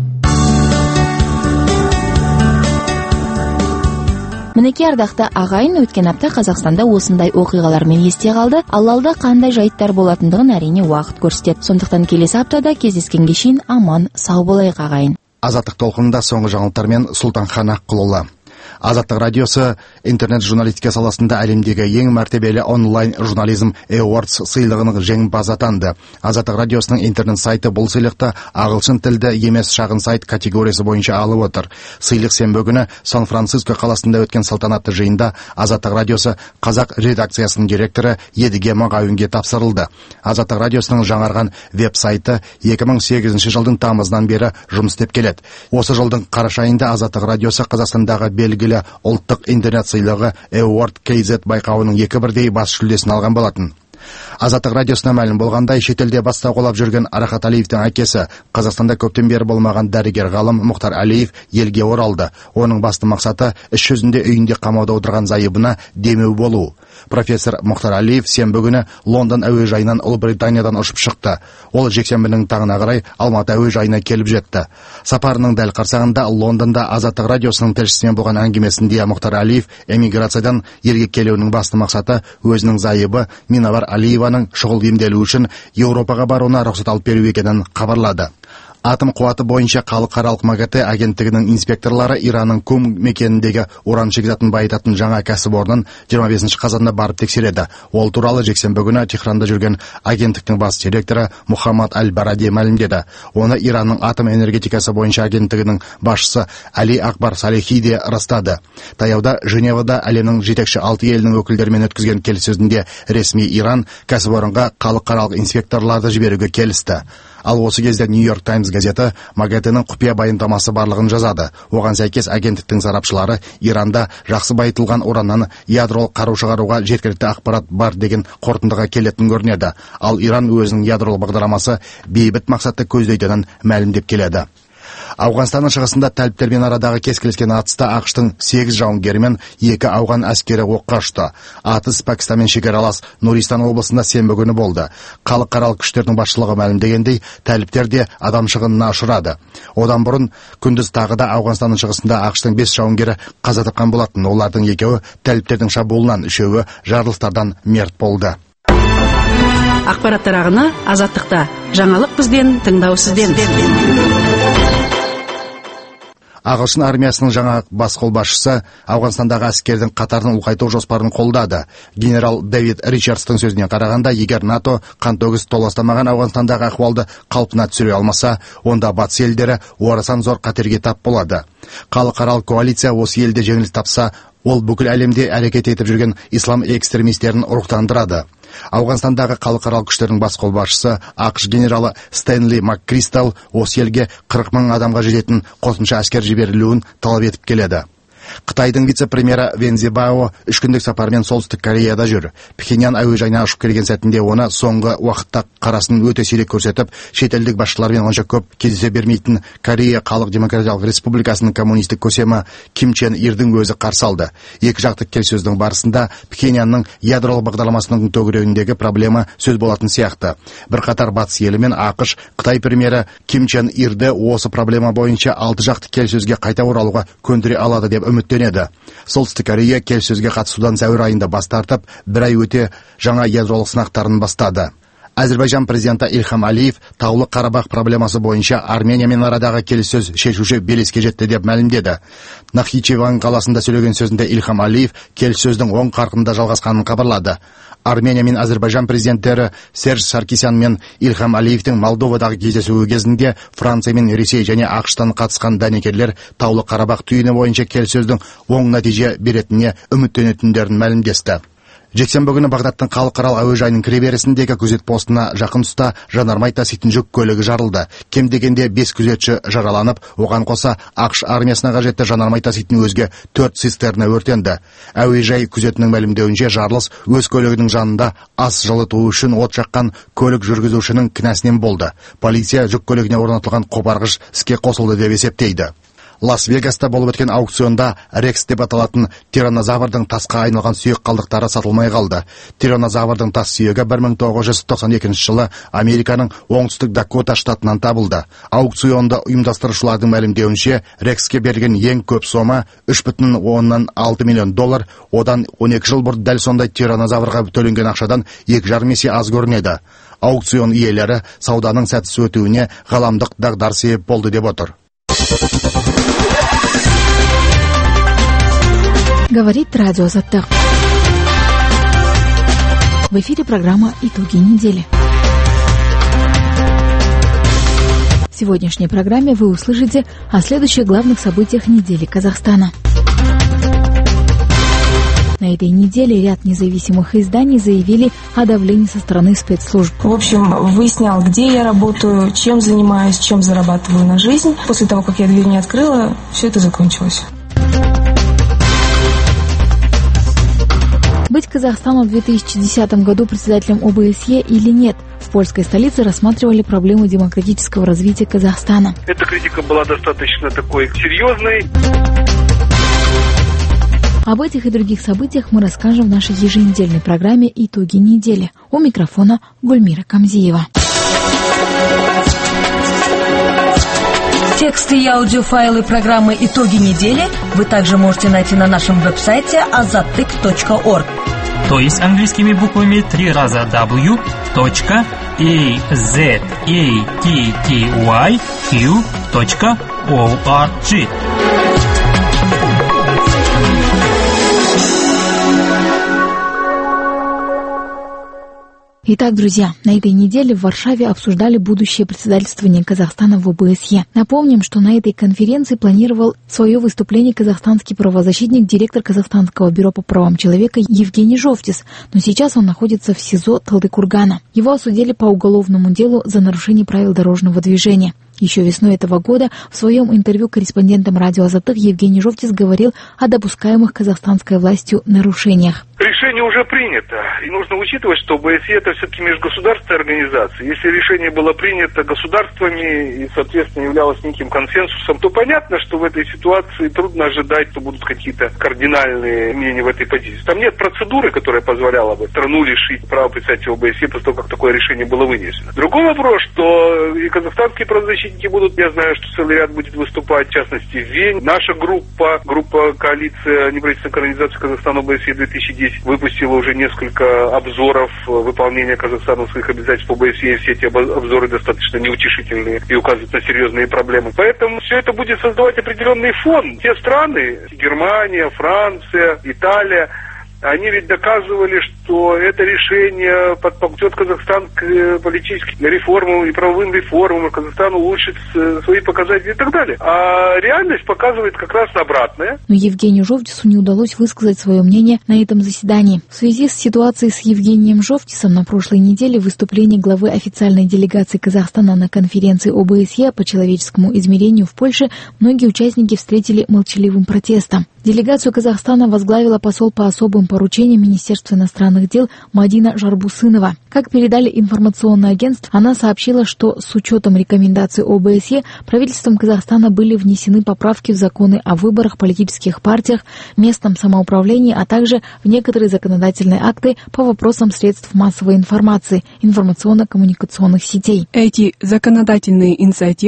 Мінеке ардақты ағайын, өткен апта Қазақстанда осындай оқиғалармен есте қалды. Алда қандай жайттар болатындығын әрине уақыт көрсетеді. Сондықтан келесі аптада кездескенге шейін аман сау болайық ағайын. Азаттық толқынында соңғы жаңалықтармен Сұлтанхан Аққұлұлы. Азаттық радиосы интернет журналистика саласында әлемдегі ең мәртебелі онлайн журнализм Awards сыйлығының жеңімпазы атанды. Азаттық радиосының интернет сайты бұл сыйлықты ағылшын тілді емес шағын сайт категориясы бойынша алып отыр. Сыйлық сенбі күні Сан-Франциско қаласында өткен салтанатты жиында Азаттық радиосы қазақ редакциясының директоры Едіге Мағауинге тапсырылды. Азаттық радиосының жаңарған веб-сайты 2008 жылдың тамызынан бері жұмыс істеп келеді. Осы жылдың қараша айында Азаттық радиосы Қазақстандағы белгілі ұлттық интернет сыйлығы Award KZ байқауының 2-1 бас жүлдесін алған болатын. Азаттық радиосына мәлім болғандай, шетелде бастау жүрген Арахат Алиевтің әкесі Қазақстанда көптен бері болмаған дәрігер ғалым Мұхтар Алиев елге оралды. Оның басты мақсаты іс жүзінде үйінде қамауда отырған зайыбына демеу болу. Профессор Мұхтар Алиев сенбі күні Лондон әуежайынан Ұлыбританиядан ұшып шықты. Ол жексенбінің таңына қарай Алматы әуежайына келіп жетті. Сапарының дәл қарсағында Лондонда Азаттық радиосының тілшісімен болған әңгімесінде Мұхтар Алиев эмиграциядан елге келуінің басты мақсаты өзінің зайыбы Минавар Алиеваның шұғыл емделу үшін Еуропаға баруына рұқсат алып беру екенін хабарлады. Атом қуаты бойынша халықаралық МАГАТЭ агенттігінің инспекторлары Иранның Кум мекеніндегі уран шикізатын байытатын жаңа кәсіпорнын 25 қазанда барып тексереді. Ол туралы жексенбі күні Техранда жүрген агенттіктің бас директоры Мухаммад Аль-Баради мәлімдеді. Оны Иранның атом энергетикасы бойынша агенттігінің басшысы Али Акбар Салихи де растады. Таяуда Женевада әлемнің жетекші 6 елінің өкілдерімен өткізген келіссөзінде ресми Иран кәсіпорынға халықаралық инспекторларды жіберуге келісті. Ал осы кезде Нью-Йорк Таймс газеті МАГАТЭ-ның құпия баяндамасы барлығын жазады. Оған сәйкес агенттіктің сарапшылары Иранда жақсы байытылған ураннан ядролық қару шығаруға жеткілікті ақпарат бар деген қорытындыға келетін көрінеді. Ал Иран өзінің ядролық бағдарламасы бейбіт мақсатты көздейтінін мәлімдеп келеді. Ауғанстанның шығысында тәліптермен арадағы кескілескен атыста ақштың 8 жауынгері мен 2 ауған әскері оққа ұшты. Атыс Пәкістанмен шекаралас Нуристан облысында сенбі күні болды. Халықаралық күштердің басшылығы мәлімдегендей, тәліптер де адам шығынына ұшырады. Одан бұрын күндіз тағы да Ауғанстанның шығысында ақштың 5 жауынгері қаза тапқан болатын. Олардың 2-і тәліптердің шабуылынан, 3-і жарылыстардан мерт болды. Ақпараттар ағыны Азаттықта. Жаңалық бізден, тыңдау сізден. Ағылшын армиясының жаңа бас қолбасшысы Ауғанстандағы әскердің қатарын ұлғайту жоспарын қолдады. Генерал Дэвид Ричардстың сөзіне қарағанда, егер НАТО қантөгіс толастамаған Ауғанстандағы ахуалды қалпына түсіре алмаса, онда батыс елдері орасан зор қатерге тап болады. Халықаралық коалиция осы елде жеңіліс тапса, ол бүкіл әлемде әрекет етіп жүрген ислам экстремистерін ұрықтандырады. Ауғанстандағы халықаралық күштердің бас қолбасшысы ақш генералы Стэнли МакКристал осы елге 40 мың адамға жететін қосымша әскер жіберілуін талап етіп келеді. Қытайдың вице-премьері Вен Цзибао 3 күндік сапармен солтүстік Кореяда жүр. Пхеньян әуежайына ұшып келген сәтінде оны соңғы уақытта қарасын өте сирек көрсетіп, шетелдік басшылармен онша көп кездесе бермейтін Корея Халық Демократиялық Республикасының коммунистік көсемі Ким Чен Ирдің өзі қарсы алды. Екі жақтық келіссөздің барысында Пхеньянның ядролық бағдарламасының төңірегіндегі проблема сөз болатын сияқты. Бірқатар батыс елі мен ақш Қытай премьері Ким Чен Ирді осы проблема бойынша 6 жақтық келіссөзге қайта оралуға көндіре алады деп үміттенеді. Солтүстік Корея келіссөзге қатысудан сәуір айында бас тартып, бір ай өте жаңа ядролық сынақтарын бастады. Әзербайжан президенті Ильхам Алиев Таулы Қарабақ проблемасы бойынша Армениямен арадағы келіссөз шешуші белеске жетті деп мәлімдеді. Нахичеван қаласында сөйлеген сөзінде Ильхам Алиев келіссөздің оң қарқында жалғасқанын хабарлады. Армения мен Әзербайжан президенттері Серж Саркисян мен Ильхам Алиевтің Молдовадағы кездесуі кезінде Франция мен Ресей және ақш-тан қатысқан дәнекерлер Таулы Қарабақ түйіні бойынша келіссөздің оң нәтиже беретініне үміттенетіндерін мәлімдесті. Жексенбі күні Бағдаттың халықаралық әуежайының кіреберісіндегі күзет постына жақын тұста жанармай таситын жүк көлігі жарылды. Кем дегенде 5 күзетші жараланып, оған қоса ақш армиясына қажетті жанармай таситын өзге 4 цистерна өртенді. Әуежай күзетінің мәлімдеуінше жарылыс өз көлігінің жанында ас жылыту үшін от жаққан көлік жүргізушінің кінәсінен болды. Полиция жүк көлігіне орнатылған қопарғыш іске қосылды деп есептейді. Лас-Вегаста болып өткен аукционда Рекс деп аталатын тираннозаврдың тасқа айналған сүйек қалдықтары сатылмай қалды. Тираннозаврдың тас сүйегі 1992 жылы Американың оңтүстік Дакота штатынан табылды. Аукционды ұйымдастырушылардың мәлімдеуінше Рекске берген ең көп сома $3,6 миллион, одан 12 жыл бұрын дәл сондай тираннозаврға төленген ақшадан 2,5 есе аз көрінеді. Аукцион иелері сауданың сәтсіз өтуіне ғаламдық дағдарыс себеп болды деп отыр. Говорит радио Азаттық. В эфире программа «Итоги недели». В сегодняшней программе вы услышите о следующих главных событиях недели Казахстана. На этой неделе ряд независимых изданий заявили о давлении со стороны спецслужб. В общем, выяснял, где я работаю, чем занимаюсь, чем зарабатываю на жизнь. После того, как я дверь не открыла, все это закончилось. Быть Казахстану в 2010 году председателем ОБСЕ или нет? В польской столице рассматривали проблему демократического развития Казахстана. Эта критика была достаточно такой серьезной. Об этих и других событиях мы расскажем в нашей еженедельной программе «Итоги недели». У микрофона Гульмира Камзиева. Тексты и аудиофайлы программы «Итоги недели» вы также можете найти на нашем веб-сайте azattyk.org. То есть английскими буквами 3 раза w.azattyq.org. Итак, друзья, на этой неделе в Варшаве обсуждали будущее председательствование Казахстана в ОБСЕ. Напомним, что на этой конференции планировал свое выступление казахстанский правозащитник, директор Казахстанского бюро по правам человека Евгений Жовтис, но сейчас он находится в СИЗО Талдыкургана. Его осудили по уголовному делу за нарушение правил дорожного движения. Еще весной этого года в своем интервью корреспондентам радио Азаттық Евгений Жовтис говорил о допускаемых казахстанской властью нарушениях. Решение уже принято, и нужно учитывать, что ОБСЕ это все-таки межгосударственная организация. Если решение было принято государствами и, соответственно, являлось неким консенсусом, то понятно, что в этой ситуации трудно ожидать, что будут какие-то кардинальные мнения в этой позиции. Там нет процедуры, которая позволяла бы страну лишить права представителя ОБСЕ после того, как такое решение было вынесено. Другой вопрос, что и казахстанские правозащитники будут, я знаю, что целый ряд будет выступать, в частности, в Вене. Наша группа коалиция неправительственных организаций Казахстана ОБСЕ 2010 выпустила уже несколько обзоров выполнения Казахстана своих обязательств по ОБСЕ, и все эти обзоры достаточно неутешительные и указывают на серьезные проблемы. Поэтому все это будет создавать определенный фон. Те страны, Германия, Франция, Италия, они ведь доказывали, что это решение подтолкнет Казахстан к политическим реформам и правовым реформам, Казахстан улучшит свои показатели и так далее. А реальность показывает как раз обратное. Но Евгению Жовтису не удалось высказать свое мнение на этом заседании. В связи с ситуацией с Евгением Жовтисом на прошлой неделе выступление главы официальной делегации Казахстана на конференции ОБСЕ по человеческому измерению в Польше многие участники встретили молчаливым протестом. Делегацию Казахстана возглавила посол по особым поручениям Министерства иностранных дел Мадина Жарбусынова. Как передали информационное агентство, она сообщила, что с учетом рекомендаций ОБСЕ правительством Казахстана были внесены поправки в законы о выборах, политических партиях, местном самоуправлении, а также в некоторые законодательные акты по вопросам средств массовой информации, информационно-коммуникационных сетей. Эти законодательные инициативы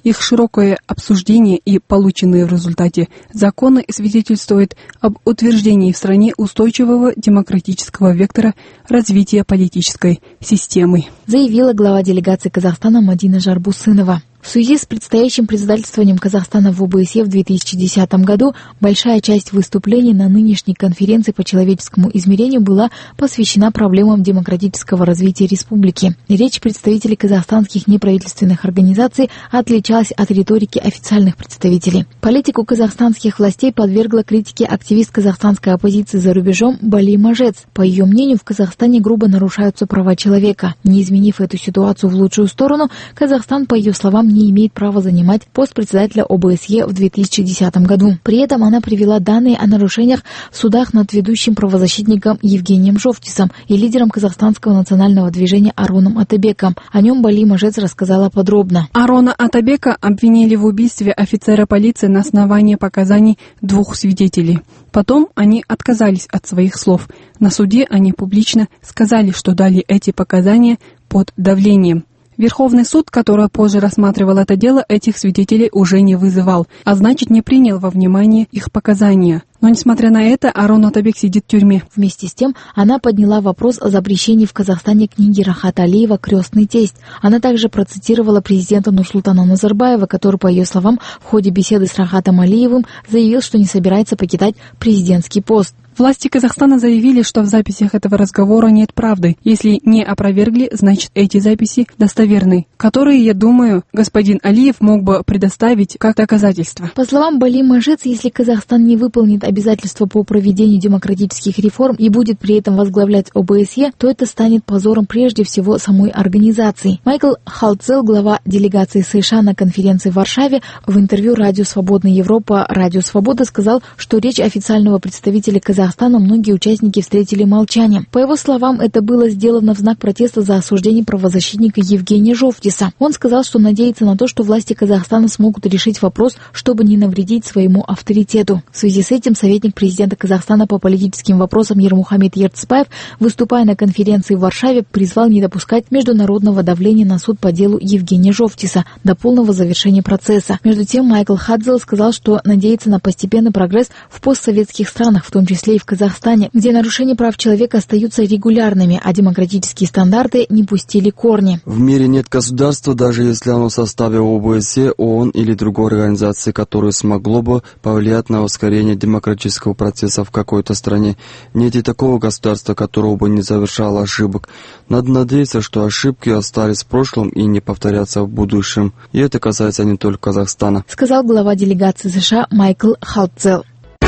Их широкое обсуждение и полученные в результате законы свидетельствуют об утверждении в стране устойчивого демократического вектора развития политической системы, заявила глава делегации Казахстана Мадина Жарбусынова. В связи с предстоящим председательствованием Казахстана в ОБСЕ в 2010 году большая часть выступлений на нынешней конференции по человеческому измерению была посвящена проблемам демократического развития республики. Речь представителей казахстанских неправительственных организаций отличалась от риторики официальных представителей. Политику казахстанских властей подвергла критике активист казахстанской оппозиции за рубежом Бали Мажец. По ее мнению, в Казахстане грубо нарушаются права человека. Не изменив эту ситуацию в лучшую сторону, Казахстан, по ее словам, не имеет права занимать пост председателя ОБСЕ в 2010 году. При этом она привела данные о нарушениях в судах над ведущим правозащитником Евгением Жовтисом и лидером казахстанского национального движения Ароном Атабеком. О нем Бали Мажец рассказала подробно. Арона Атабека обвинили в убийстве офицера полиции на основании показаний 2 свидетелей. Потом они отказались от своих слов. На суде они публично сказали, что дали эти показания под давлением. Верховный суд, который позже рассматривал это дело, этих свидетелей уже не вызывал, а значит не принял во внимание их показания. Но, несмотря на это, Арон Атабек сидит в тюрьме. Вместе с тем, она подняла вопрос о запрещении в Казахстане книги Рахат Алиева «Крестный тесть». Она также процитировала президента Нурсултана Назарбаева, который, по ее словам, в ходе беседы с Рахатом Алиевым заявил, что не собирается покидать президентский пост. Власти Казахстана заявили, что в записях этого разговора нет правды. Если не опровергли, значит эти записи достоверны, которые, я думаю, господин Алиев мог бы предоставить как доказательство. По словам Бали Мажец, если Казахстан не выполнит обязательства по проведению демократических реформ и будет при этом возглавлять ОБСЕ, то это станет позором прежде всего самой организации. Майкл Халцел, глава делегации США на конференции в Варшаве, в интервью радио «Свободная Европа» «Радио Свобода» сказал, что речь официального представителя Казахстана многие участники встретили молчанием. По его словам, это было сделано в знак протеста за осуждение правозащитника Евгения Жовтиса. Он сказал, что надеется на то, что власти Казахстана смогут решить вопрос, чтобы не навредить своему авторитету. В связи с этим советник президента Казахстана по политическим вопросам Ермухамед Ертсбаев, выступая на конференции в Варшаве, призвал не допускать международного давления на суд по делу Евгения Жовтиса до полного завершения процесса. Между тем, Майкл Хадзел сказал, что надеется на постепенный прогресс в постсоветских странах, в том числе и в Казахстане, где нарушения прав человека остаются регулярными, а демократические стандарты не пустили корни. В мире нет государства, даже если оно в составе ОБСЕ, ООН или другой организации, которое смогло бы повлиять на ускорение демократического процесса в какой-то стране. Нет и такого государства, которое бы не совершало ошибок. Надо надеяться, что ошибки остались в прошлом и не повторятся в будущем. И это касается не только Казахстана, сказал глава делегации США Майкл Халцел.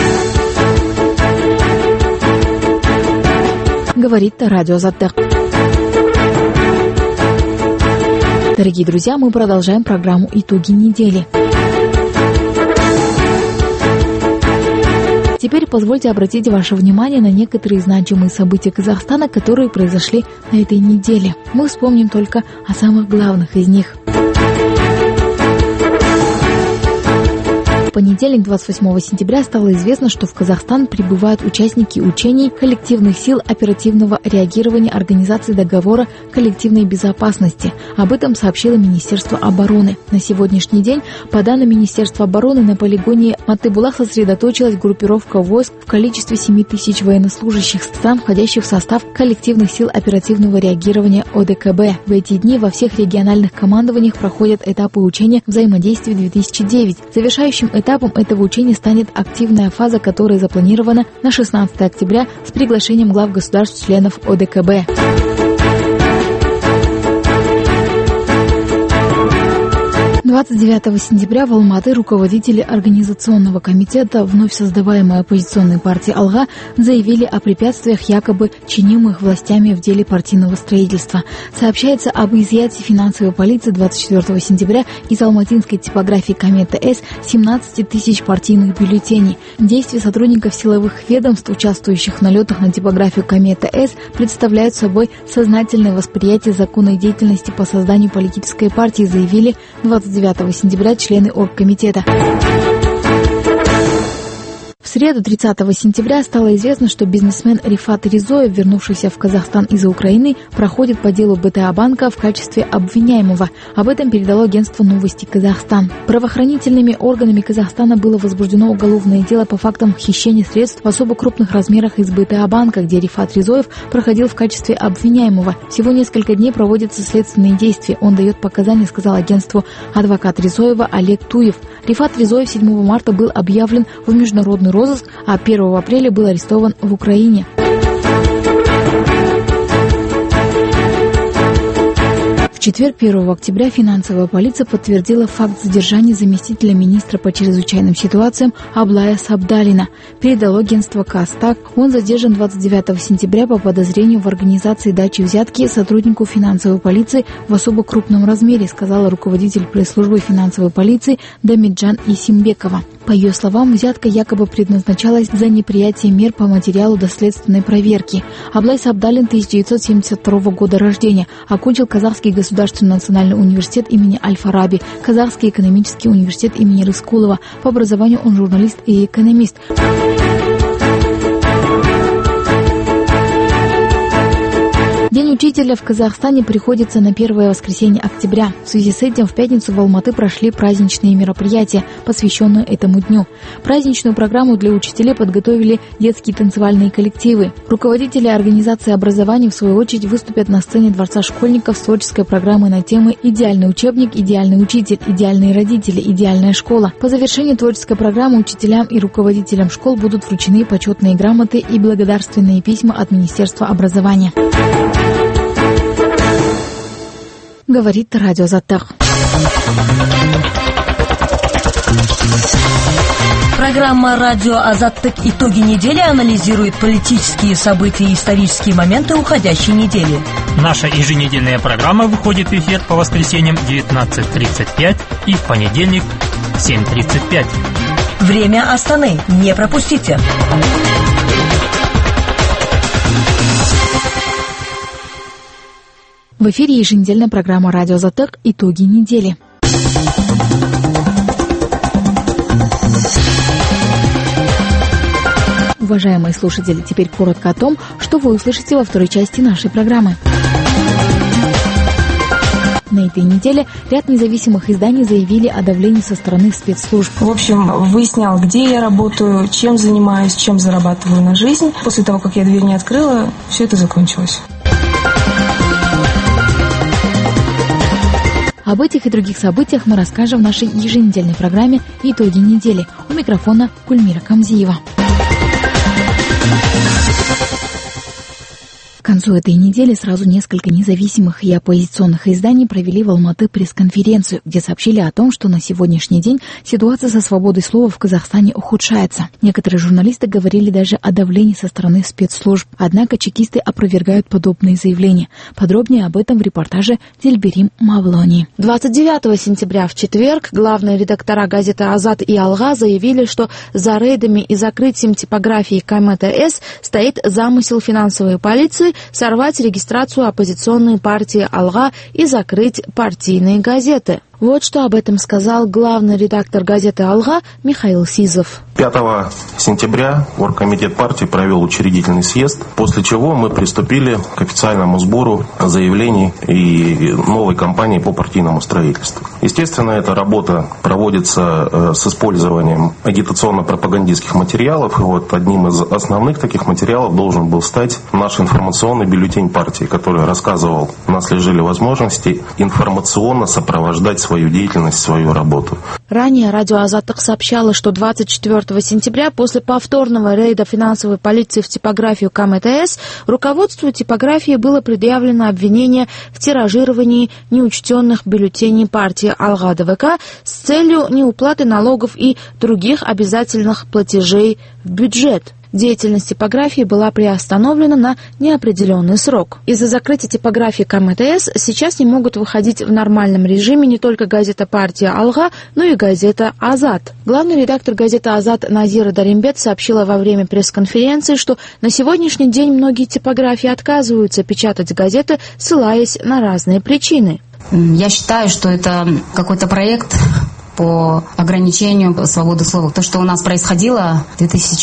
Говорит радио Заддах. Дорогие друзья, мы продолжаем программу «Итоги недели». Теперь позвольте обратить ваше внимание на некоторые значимые события Казахстана, которые произошли на этой неделе. Мы вспомним только о самых главных из них. В понедельник, 28 сентября, стало известно, что в Казахстан прибывают участники учений коллективных сил оперативного реагирования Организации договора коллективной безопасности. Об этом сообщило Министерство обороны. На сегодняшний день, по данным Министерства обороны, на полигоне Матыбулах сосредоточилась группировка войск в количестве 7 тысяч военнослужащих стран, входящих в состав коллективных сил оперативного реагирования ОДКБ. В эти дни во всех региональных командованиях проходят этапы учения взаимодействия 2009. Завершающим этапом этого учения станет активная фаза, которая запланирована на 16 октября с приглашением глав государств-членов ОДКБ. 29 сентября в Алматы руководители Организационного комитета вновь создаваемой оппозиционной партии «Алга» заявили о препятствиях, якобы чинимых властями в деле партийного строительства. Сообщается об изъятии финансовой полиции 24 сентября из алматинской типографии «Комета-С» 17 тысяч партийных бюллетеней. Действия сотрудников силовых ведомств, участвующих в налетах на типографию «Комета-С», представляют собой сознательное восприятие законной деятельности по созданию политической партии, заявили 29 сентября члены оргкомитета. В среду, 30 сентября, стало известно, что бизнесмен Рифат Ризоев, вернувшийся в Казахстан из Украины, проходит по делу БТА банка в качестве обвиняемого. Об этом передало агентство «Новости Казахстан». Правоохранительными органами Казахстана было возбуждено уголовное дело по фактам хищения средств в особо крупных размерах из БТА банка, где Рифат Ризоев проходил в качестве обвиняемого. Всего несколько дней проводятся следственные действия. Он дает показания, сказал агентству адвокат Ризоева Олег Туев. Рифат Ризоев 7 марта был объявлен в международный розыск, а 1 апреля был арестован в Украине. В четверг, 1 октября, финансовая полиция подтвердила факт задержания заместителя министра по чрезвычайным ситуациям Аблая Сабдалина. Передало агентство Кастак. Он задержан 29 сентября по подозрению в организации дачи взятки сотруднику финансовой полиции в особо крупном размере, сказала руководитель пресс-службы финансовой полиции Дамиджан Исимбекова. По ее словам, взятка якобы предназначалась за неприятие мер по материалу доследственной проверки. Аблай Сабдалин 1972 года рождения, окончил Казахский государственный национальный университет имени Аль-Фараби, Казахский экономический университет имени Рыскулова. По образованию он журналист и экономист. День учителя в Казахстане приходится на первое воскресенье октября. В связи с этим в пятницу в Алматы прошли праздничные мероприятия, посвященные этому дню. Праздничную программу для учителей подготовили детские танцевальные коллективы. Руководители организации образования, в свою очередь, выступят на сцене Дворца школьников с творческой программой на темы «Идеальный учебник», «Идеальный учитель», «Идеальные родители», «Идеальная школа». По завершении творческой программы учителям и руководителям школ будут вручены почетные грамоты и благодарственные письма от Министерства образования. Говорит радио Азаттык. Программа «Радио Азаттык. Итоги недели» анализирует политические события и исторические моменты уходящей недели. Наша еженедельная программа выходит в эфир по воскресеньям 19:35 и в понедельник 7:35. Время Астаны. Не пропустите. В эфире еженедельная программа «Радио Азаттык. Итоги недели». Уважаемые слушатели, теперь коротко о том, что вы услышите во второй части нашей программы. На этой неделе ряд независимых изданий заявили о давлении со стороны спецслужб. В общем, выяснял, где я работаю, чем занимаюсь, чем зарабатываю на жизнь. После того, как я дверь не открыла, все это закончилось. Об этих и других событиях мы расскажем в нашей еженедельной программе «Итоги недели». У микрофона Гульмира Камзиева. К концу этой недели сразу несколько независимых и оппозиционных изданий провели в Алматы пресс-конференцию, где сообщили о том, что на сегодняшний день ситуация со свободой слова в Казахстане ухудшается. Некоторые журналисты говорили даже о давлении со стороны спецслужб. Однако чекисты опровергают подобные заявления. Подробнее об этом в репортаже Дильберим Мавлони. 29 сентября в четверг главные редактора газеты «Азат» и «Алга» заявили, что за рейдами и закрытием типографии КМТС стоит замысел финансовой полиции сорвать регистрацию оппозиционной партии «Алга» и закрыть партийные газеты. Вот что об этом сказал главный редактор газеты «Алга» Михаил Сизов. 5 сентября Оргкомитет партии провел учредительный съезд, после чего мы приступили к официальному сбору заявлений и новой кампании по партийному строительству. Естественно, эта работа проводится с использованием агитационно-пропагандистских материалов. И вот одним из основных таких материалов должен был стать наш информационный бюллетень партии, который рассказывал, у нас лежали возможности информационно сопровождать свою деятельность, свою работу. Ранее радио «Азаттык» сообщало, что 24 сентября после повторного рейда финансовой полиции в типографию КМТС руководству типографии было предъявлено обвинение в тиражировании неучтенных бюллетеней партии «Алга ДВК» с целью неуплаты налогов и других обязательных платежей в бюджет. Деятельность типографии была приостановлена на неопределенный срок. Из-за закрытия типографии КМТС сейчас не могут выходить в нормальном режиме не только газета «Партия Алга», но и газета «Азат». Главный редактор газеты «Азат» Назира Даримбет сообщила во время пресс-конференции, что на сегодняшний день многие типографии отказываются печатать газеты, ссылаясь на разные причины. Я считаю, что это какой-то проект по ограничению свободы слова. То, что у нас происходило в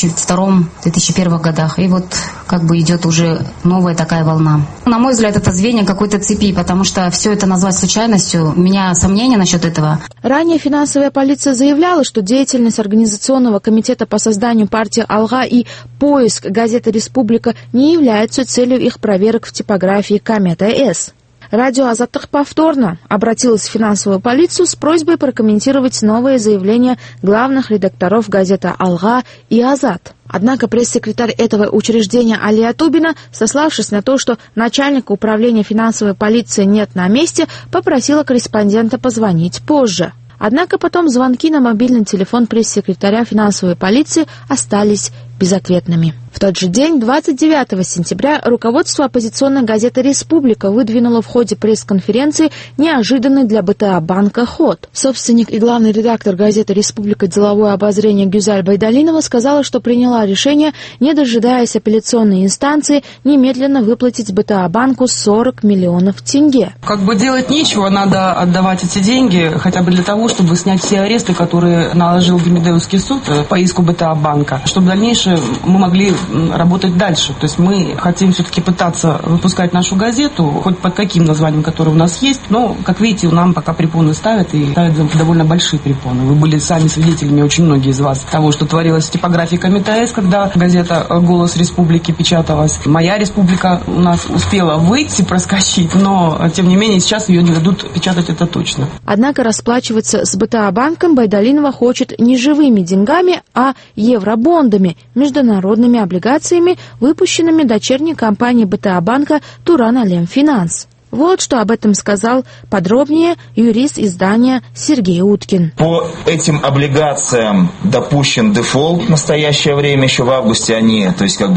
2002-2001 годах. И вот как бы идет уже новая такая волна. На мой взгляд, это звенья какой-то цепи, потому что все это назвать случайностью, у меня сомнения насчет этого. Ранее финансовая полиция заявляла, что деятельность Организационного комитета по созданию партии «Алга» и поиск газеты «Республика» не являются целью их проверок в типографии КМТС. Радио «Азаттык» повторно обратилась в финансовую полицию с просьбой прокомментировать новые заявления главных редакторов газеты «Алга» и «Азат». Однако пресс-секретарь этого учреждения Алия Тубина, сославшись на то, что начальника управления финансовой полиции нет на месте, попросила корреспондента позвонить позже. Однако потом звонки на мобильный телефон пресс-секретаря финансовой полиции остались безответными. В тот же день, 29 сентября, руководство оппозиционной газеты «Республика» выдвинуло в ходе пресс-конференции неожиданный для БТА банка ход. Собственник и главный редактор газеты «Республика» деловое обозрение Гюзаль Байдалинова сказала, что приняла решение, не дожидаясь апелляционной инстанции, немедленно выплатить БТА банку 40 миллионов тенге. Как бы делать нечего, надо отдавать эти деньги хотя бы для того, чтобы снять все аресты, которые наложил Демидевский суд по иску БТА банка, чтобы в дальнейшем мы могли работать дальше. То есть мы хотим все-таки пытаться выпускать нашу газету, хоть под каким названием, которое у нас есть, но, как видите, нам пока препоны ставят, и ставят довольно большие препоны. Вы были сами свидетелями, очень многие из вас, того, что творилось в типографии КМТС, когда газета «Голос Республики» печаталась. «Моя Республика» у нас успела выйти, проскочить, но, тем не менее, сейчас ее не дадут печатать, это точно. Однако расплачиваться с БТА банком Байдалинова хочет не живыми деньгами, а евробондами, международными облигациями, выпущенными дочерней компанией БТА банка «Туран Алем Финанс». Вот что об этом сказал подробнее юрист издания Сергей Уткин. По этим облигациям допущен дефолт в настоящее время, еще в августе они,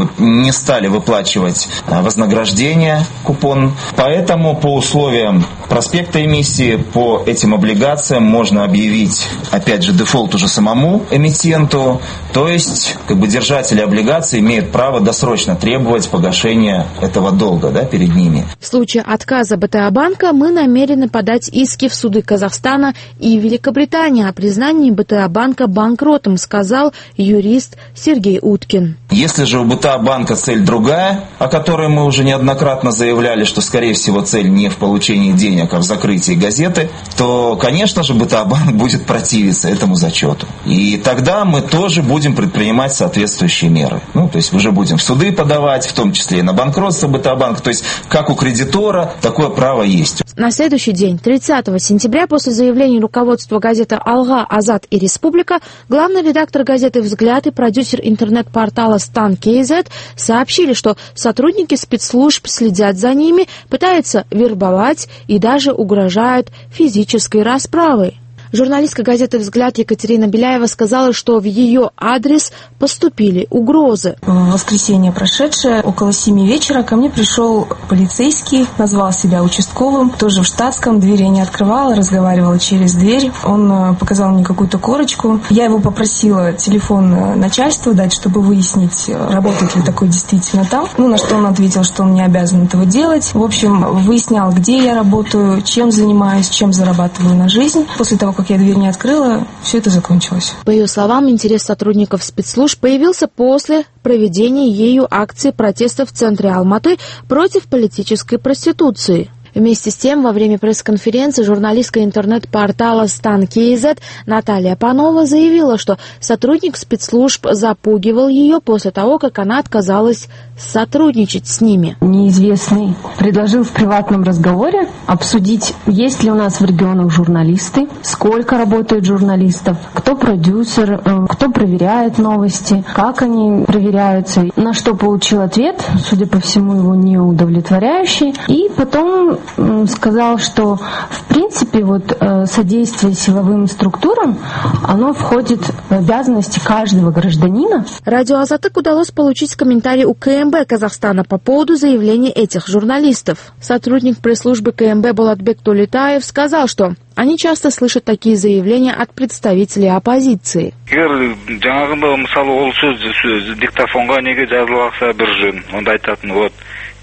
не стали выплачивать вознаграждение, купон. Поэтому по условиям проспекта эмиссии по этим облигациям можно объявить, опять же, дефолт уже самому эмитенту. То есть, держатели облигаций имеют право досрочно требовать погашения этого долга, перед ними. В случае отказа БТА банка мы намерены подать иски в суды Казахстана и Великобритании о признании БТА банка банкротом, сказал юрист Сергей Уткин. Если же у БТА банка цель другая, о которой мы уже неоднократно заявляли, что, скорее всего, цель не в получении денег, а в закрытии газеты, то, конечно же, БТА банк будет противиться этому зачету. И тогда мы тоже будем предпринимать соответствующие меры. То есть уже будем в суды подавать, в том числе и на банкротство БТА банка. То есть как у кредитора, такое право есть. На следующий день, 30 сентября, после заявлений руководства газеты «Алга», «Азат» и «Республика», главный редактор газеты «Взгляд» и продюсер интернет-портала «Стан КЗ» сообщили, что сотрудники спецслужб следят за ними, пытаются вербовать и даже угрожают физической расправой. Журналистка газеты «Взгляд» Екатерина Беляева сказала, что в ее адрес поступили угрозы. В воскресенье прошедшее, около 7 вечера, ко мне пришел полицейский, назвал себя участковым, тоже в штатском, дверь я не открывала, разговаривала через дверь. Он показал мне какую-то корочку. Я его попросила телефон начальству дать, чтобы выяснить, работает ли такой действительно там. На что он ответил, что он не обязан этого делать. В общем, выяснял, где я работаю, чем занимаюсь, чем зарабатываю на жизнь. После того, как я дверь не открыла, все это закончилось. По ее словам, интерес сотрудников спецслужб появился после проведения ею акции протеста в центре Алматы против политической проституции. Вместе с тем, во время пресс-конференции журналистка интернет-портала «Стан КЗ» Наталья Панова заявила, что сотрудник спецслужб запугивал ее после того, как она отказалась сотрудничать с ними. Неизвестный предложил в приватном разговоре обсудить, есть ли у нас в регионах журналисты, сколько работает журналистов, кто продюсер, кто проверяет новости, как они проверяются. На что получил ответ, судя по всему, его неудовлетворяющий. И потом сказал, что в принципе содействие силовым структурам, оно входит в обязанности каждого гражданина. Радио «Азаттык» удалось получить комментарий у КМБ Казахстана по поводу заявлений этих журналистов. Сотрудник пресс-службы КМБ Болатбек Толетаев сказал, что они часто слышат такие заявления от представителей оппозиции.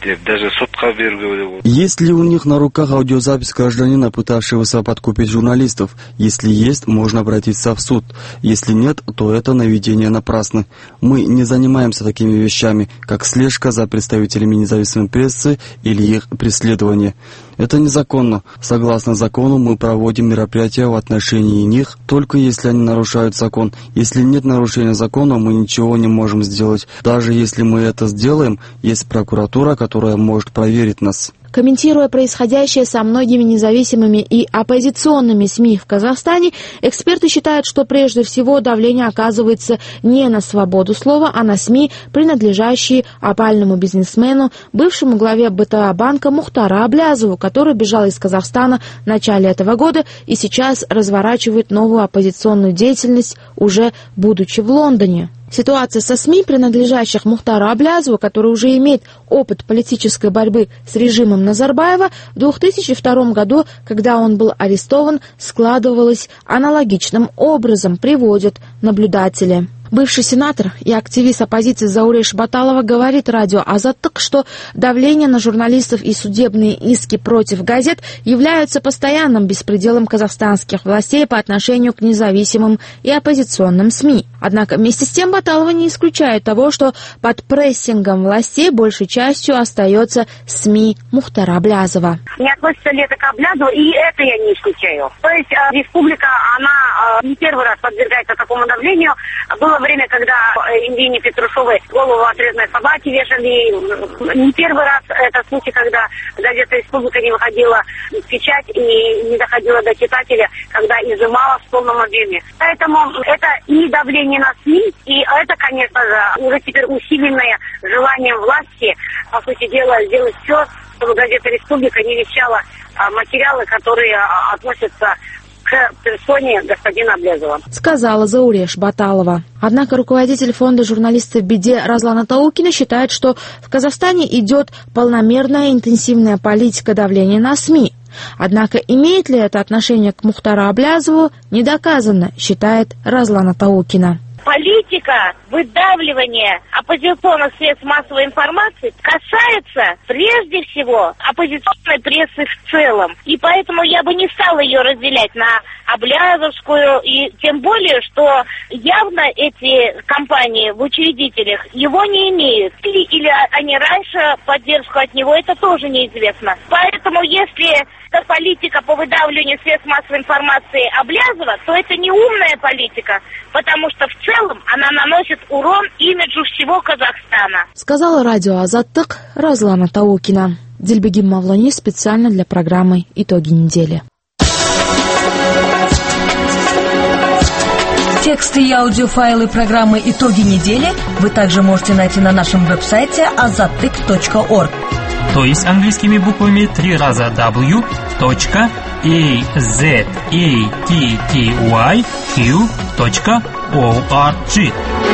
деп даже сотқа беруге болады. Есть ли у них на руках аудиозапись гражданина, пытавшегося подкупить журналистов? Если есть, можно обратиться в суд. Если нет, то это наведение напрасно. Мы не занимаемся такими вещами, как слежка за представителями независимой прессы или их преследование. Это незаконно. Согласно закону, мы проводим мероприятия в отношении них, только если они нарушают закон. Если нет нарушения закона, мы ничего не можем сделать. Даже если мы это сделаем, есть прокуратура, которая может проверить нас. Комментируя происходящее со многими независимыми и оппозиционными СМИ в Казахстане, эксперты считают, что прежде всего давление оказывается не на свободу слова, а на СМИ, принадлежащие опальному бизнесмену, бывшему главе БТА банка Мухтару Аблязову, который бежал из Казахстана в начале этого года и сейчас разворачивает новую оппозиционную деятельность, уже будучи в Лондоне. Ситуация со СМИ, принадлежащих Мухтару Аблязову, который уже имеет опыт политической борьбы с режимом Назарбаева, в 2002 году, когда он был арестован, складывалась аналогичным образом, приводят наблюдатели. Бывший сенатор и активист оппозиции Зауреш Баталова говорит радио «Азаттык», что давление на журналистов и судебные иски против газет являются постоянным беспределом казахстанских властей по отношению к независимым и оппозиционным СМИ. Однако вместе с тем Баталова не исключает того, что под прессингом властей большей частью остается СМИ Мухтара Аблязова. Не относится ли это к Аблязову, и это я не исключаю. То есть республика, она не первый раз подвергается такому давлению. Было время, когда Ирине Петрушевой голову отрезанной собаки вешали. Не первый раз это случай, когда газета «Республика» не выходила в печать и не доходила до читателя, когда изымала в полном объеме. Поэтому это и давление на СМИ, и это, конечно же, уже теперь усиленное желанием власти, по сути дела, сделать все, чтобы газета «Республика» не вещала материалы, которые относятся к персоне господина Аблязова, сказала Зауреш Баталова. Однако руководитель фонда журналистов в беде Разлана Таукина считает, что в Казахстане идет полномерная интенсивная политика давления на СМИ. Однако имеет ли это отношение к Мухтару Аблязову, не доказано, считает Разлана Таукина. Политика выдавливания оппозиционных средств массовой информации касается прежде всего оппозиционной прессы в целом. И поэтому я бы не стала ее разделять на Аблязовскую, и тем более, что явно эти компании в учредителях его не имеют. Или они раньше поддержку от него, это тоже неизвестно. Поэтому если это политика по выдавливанию средств массовой информации Аблязова, то это не умная политика, потому что в целом она наносит урон имиджу всего Казахстана. Сказала радио «Азаттык» Разлана Таукина. Дильбегим Мавлани специально для программы «Итоги недели». Тексты и аудиофайлы программы «Итоги недели» вы также можете найти на нашем веб-сайте azattyk.org. То есть английскими буквами 3 раза w.azattyq.org.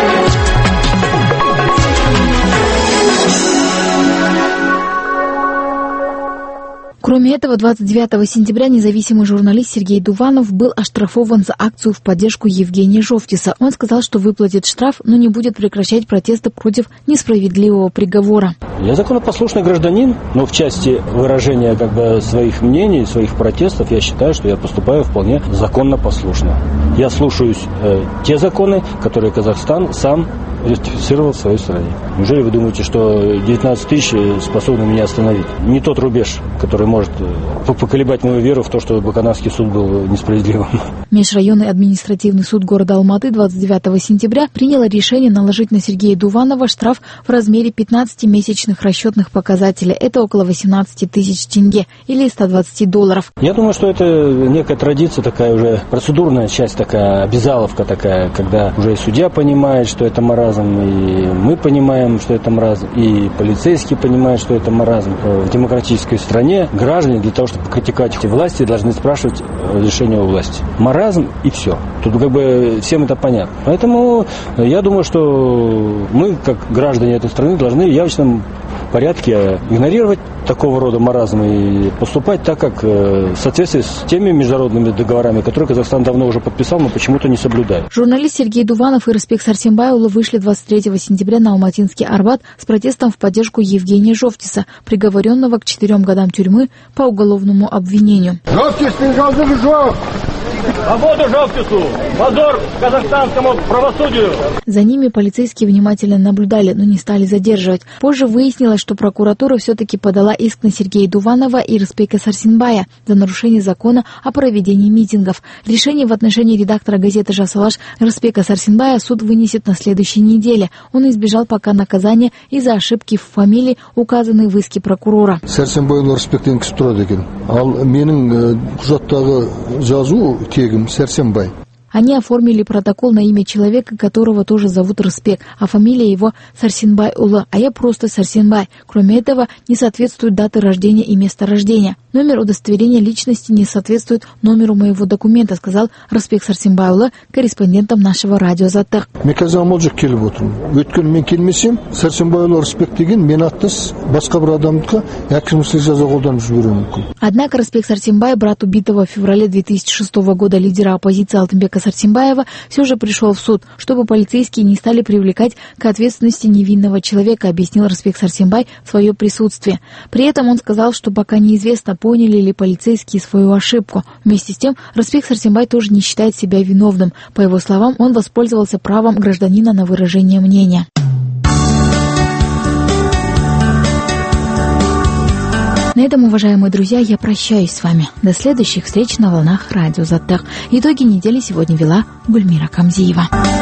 Кроме этого, 29 сентября независимый журналист Сергей Дуванов был оштрафован за акцию в поддержку Евгения Жовтиса. Он сказал, что выплатит штраф, но не будет прекращать протесты против несправедливого приговора. Я законопослушный гражданин, но в части выражения своих мнений, своих протестов, я считаю, что я поступаю вполне законопослушно. Я слушаюсь те законы, которые Казахстан сам ратифицировал в своей стране. Неужели вы думаете, что 19 тысяч способны меня остановить? Не тот рубеж, который может поколебать мою веру в то, что Баканавский суд был несправедливым. Межрайонный административный суд города Алматы 29 сентября принял решение наложить на Сергея Дуванова штраф в размере 15 месячных расчетных показателей. Это около 18 тысяч тенге или $120. Я думаю, что это некая традиция, такая уже процедурная часть, такая обязаловка такая, когда уже и судья понимает, что это маразм, и мы понимаем, что это маразм, и полицейские понимают, что это маразм. В демократической стране граждане для того, чтобы критиковать эти власти, должны спрашивать разрешение у власти. Маразм и все. Тут всем это понятно. Поэтому я думаю, что мы, как граждане этой страны, должны в явочном порядке игнорировать такого рода маразм и поступать так, как в соответствии с теми международными договорами, которые Казахстан давно уже подписал, но почему-то не соблюдает. Журналист Сергей Дуванов и Рыспек Сарсенбайұлы вышли 23 сентября на Алматинский Арбат с протестом в поддержку Евгения Жовтиса, приговоренного к 4 годам тюрьмы по уголовному обвинению. Свободу Жовтису! Позор казахстанскому правосудию! За ними полицейские внимательно наблюдали, но не стали задерживать. Позже выяснилось, что прокуратура все-таки подала иск на Сергея Дуванова и Рыспека Сарсенбая за нарушение закона о проведении митингов. Решение в отношении редактора газеты «Жас Алаш» Рыспека Сарсенбая суд вынесет на следующей неделе. Он избежал пока наказания из-за ошибки в фамилии, указанной в иске прокурора. Сарсенбай Рыспектен кісі тұрады екен. Ал менің құжаттағы жазу тегім Сарсенбай. Они оформили протокол на имя человека, которого тоже зовут Рыспек, а фамилия его Сарсенбайұлы, а я просто Сарсенбай. Кроме этого, не соответствуют даты рождения и место рождения. Номер удостоверения личности не соответствует номеру моего документа, сказал Рыспек Сарсенбайұлы корреспондентам нашего радио «Азаттық». Мен қазір амалжық келіп отырмын. Өйткені мен келмесем, Сарсенбайұлы Рыспек деген мен аттас басқа бір адамдыққа әкімшілік жаза қолданып жіберуі мүмкін. Однако Рыспек Сарсенбай, брат убитого в феврале 2006 года лидера оппозиции Алтынбека Сарсенбаева, все же пришел в суд, чтобы полицейские не стали привлекать к ответственности невинного человека, объяснил Рыспек Сарсенбай в свое присутствие. При этом он сказал, что пока неизвестно, поняли ли полицейские свою ошибку. Вместе с тем, Рыспек Сарсенбай тоже не считает себя виновным. По его словам, он воспользовался правом гражданина на выражение мнения. На этом, уважаемые друзья, я прощаюсь с вами. До следующих встреч на волнах радио «Азаттық». Итоги недели сегодня вела Гульмира Камзиева.